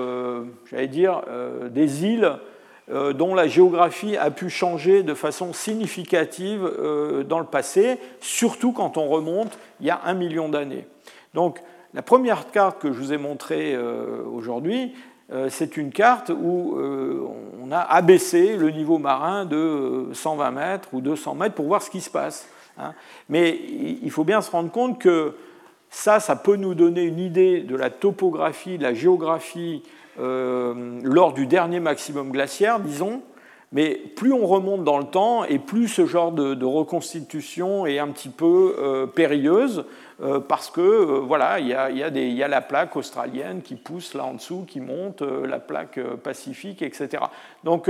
des îles dont la géographie a pu changer de façon significative dans le passé, surtout quand on remonte il y a 1 million d'années. Donc la première carte que je vous ai montrée aujourd'hui, c'est une carte où on a abaissé le niveau marin de 120 mètres ou 200 mètres pour voir ce qui se passe. Mais il faut bien se rendre compte que ça peut nous donner une idée de la topographie, de la géographie lors du dernier maximum glaciaire, disons, mais plus on remonte dans le temps et plus ce genre de reconstitution est un petit peu périlleuse, parce que voilà, il y a la plaque australienne qui pousse là en dessous, qui monte, la plaque pacifique, etc. Donc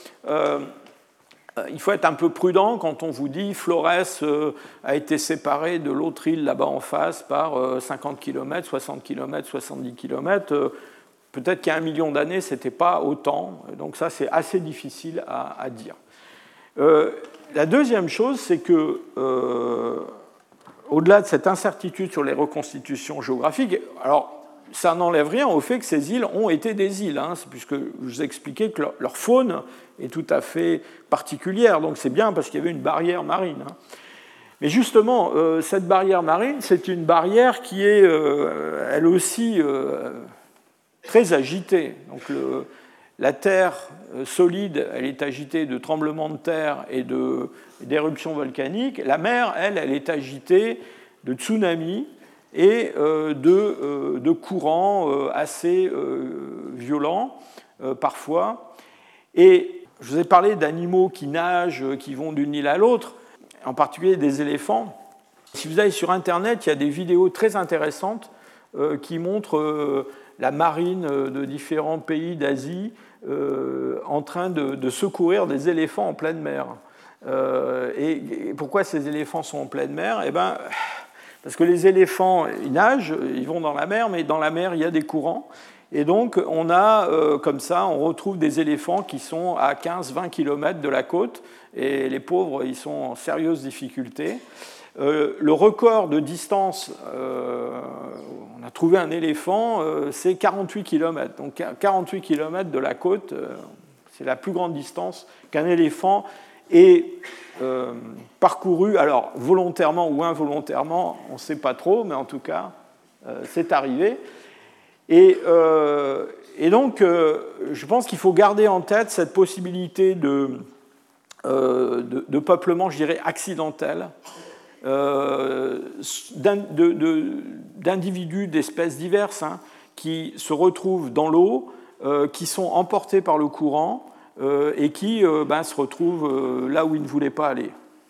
il faut être un peu prudent quand on vous dit Flores a été séparée de l'autre île là-bas en face par 50 km, 60 km, 70 km. Peut-être qu'il y a 1 million d'années, ce n'était pas autant. Donc ça, c'est assez difficile à dire. La deuxième chose, c'est que, au-delà de cette incertitude sur les reconstitutions géographiques, alors ça n'enlève rien au fait que ces îles ont été des îles, puisque je vous ai expliqué que leur faune est tout à fait particulière. Donc c'est bien parce qu'il y avait une barrière marine. Mais justement, cette barrière marine, c'est une barrière qui est, elle aussi, très agitée. Donc la Terre solide, elle est agitée de tremblements de terre et d'éruptions volcaniques. La mer, elle est agitée de tsunamis et de courants assez violents parfois. Et je vous ai parlé d'animaux qui nagent, qui vont d'une île à l'autre, en particulier des éléphants. Si vous allez sur Internet, il y a des vidéos très intéressantes qui montrent la marine de différents pays d'Asie en train de secourir des éléphants en pleine mer. Et pourquoi ces éléphants sont en pleine mer ? Eh bien, parce que les éléphants, ils nagent, ils vont dans la mer, mais dans la mer, il y a des courants. Et donc, on a, comme ça, on retrouve des éléphants qui sont à 15-20 km de la côte, et les pauvres, ils sont en sérieuse difficulté. Le record de distance, on a trouvé un éléphant, c'est 48 km. Donc 48 km de la côte, c'est la plus grande distance qu'un éléphant ait parcouru, alors volontairement ou involontairement, on ne sait pas trop, mais en tout cas, c'est arrivé. Et donc, je pense qu'il faut garder en tête cette possibilité de peuplement, je dirais, accidentel, d'individus, d'espèces diverses, qui se retrouvent dans l'eau, qui sont emportés par le courant et qui se retrouvent là où ils ne voulaient pas aller.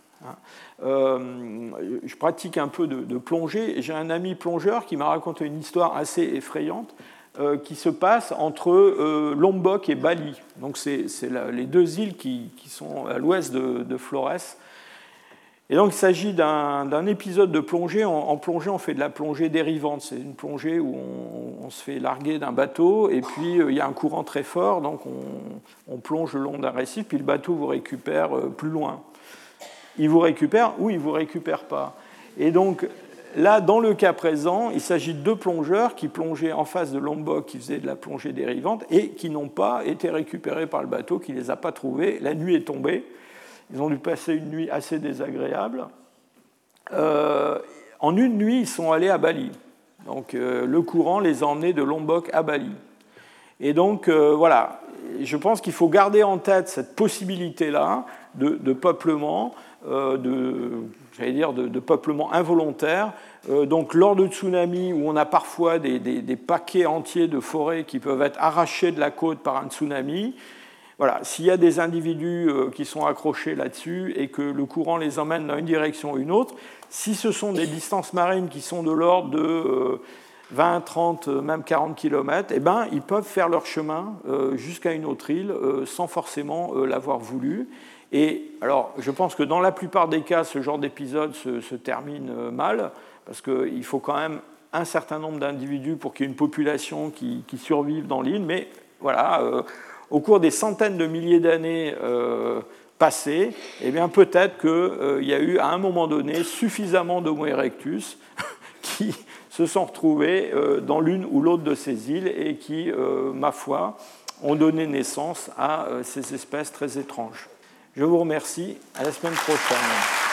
Je pratique un peu de plongée et j'ai un ami plongeur qui m'a raconté une histoire assez effrayante qui se passe entre Lombok et Bali. Donc c'est les deux îles qui sont à l'ouest de Flores. Et donc il s'agit d'un épisode de plongée. En plongée, on fait de la plongée dérivante. C'est une plongée où on se fait larguer d'un bateau et puis il y a un courant très fort, donc on plonge le long d'un récif, puis le bateau vous récupère plus loin. Il vous récupère ou il ne vous récupère pas. Et donc là, dans le cas présent, il s'agit de deux plongeurs qui plongeaient en face de Lombok, qui faisaient de la plongée dérivante et qui n'ont pas été récupérés par le bateau, qui ne les a pas trouvés. La nuit est tombée. Ils ont dû passer une nuit assez désagréable. En une nuit, ils sont allés à Bali. Donc le courant les a emmenés de Lombok à Bali. Et donc voilà, je pense qu'il faut garder en tête cette possibilité-là de peuplement, de peuplement involontaire. Donc lors de tsunamis où on a parfois des paquets entiers de forêts qui peuvent être arrachés de la côte par un tsunami, voilà, s'il y a des individus qui sont accrochés là-dessus et que le courant les emmène dans une direction ou une autre, si ce sont des distances marines qui sont de l'ordre de 20, 30, même 40 km, eh ben, ils peuvent faire leur chemin jusqu'à une autre île sans forcément l'avoir voulu. Et alors, je pense que dans la plupart des cas, ce genre d'épisode se termine mal, parce qu'il faut quand même un certain nombre d'individus pour qu'il y ait une population qui survive dans l'île, mais voilà, au cours des centaines de milliers d'années passées, eh bien, peut-être qu'il y a eu à un moment donné suffisamment d'Homo erectus qui se sont retrouvés dans l'une ou l'autre de ces îles et qui, ma foi, ont donné naissance à ces espèces très étranges. Je vous remercie. À la semaine prochaine.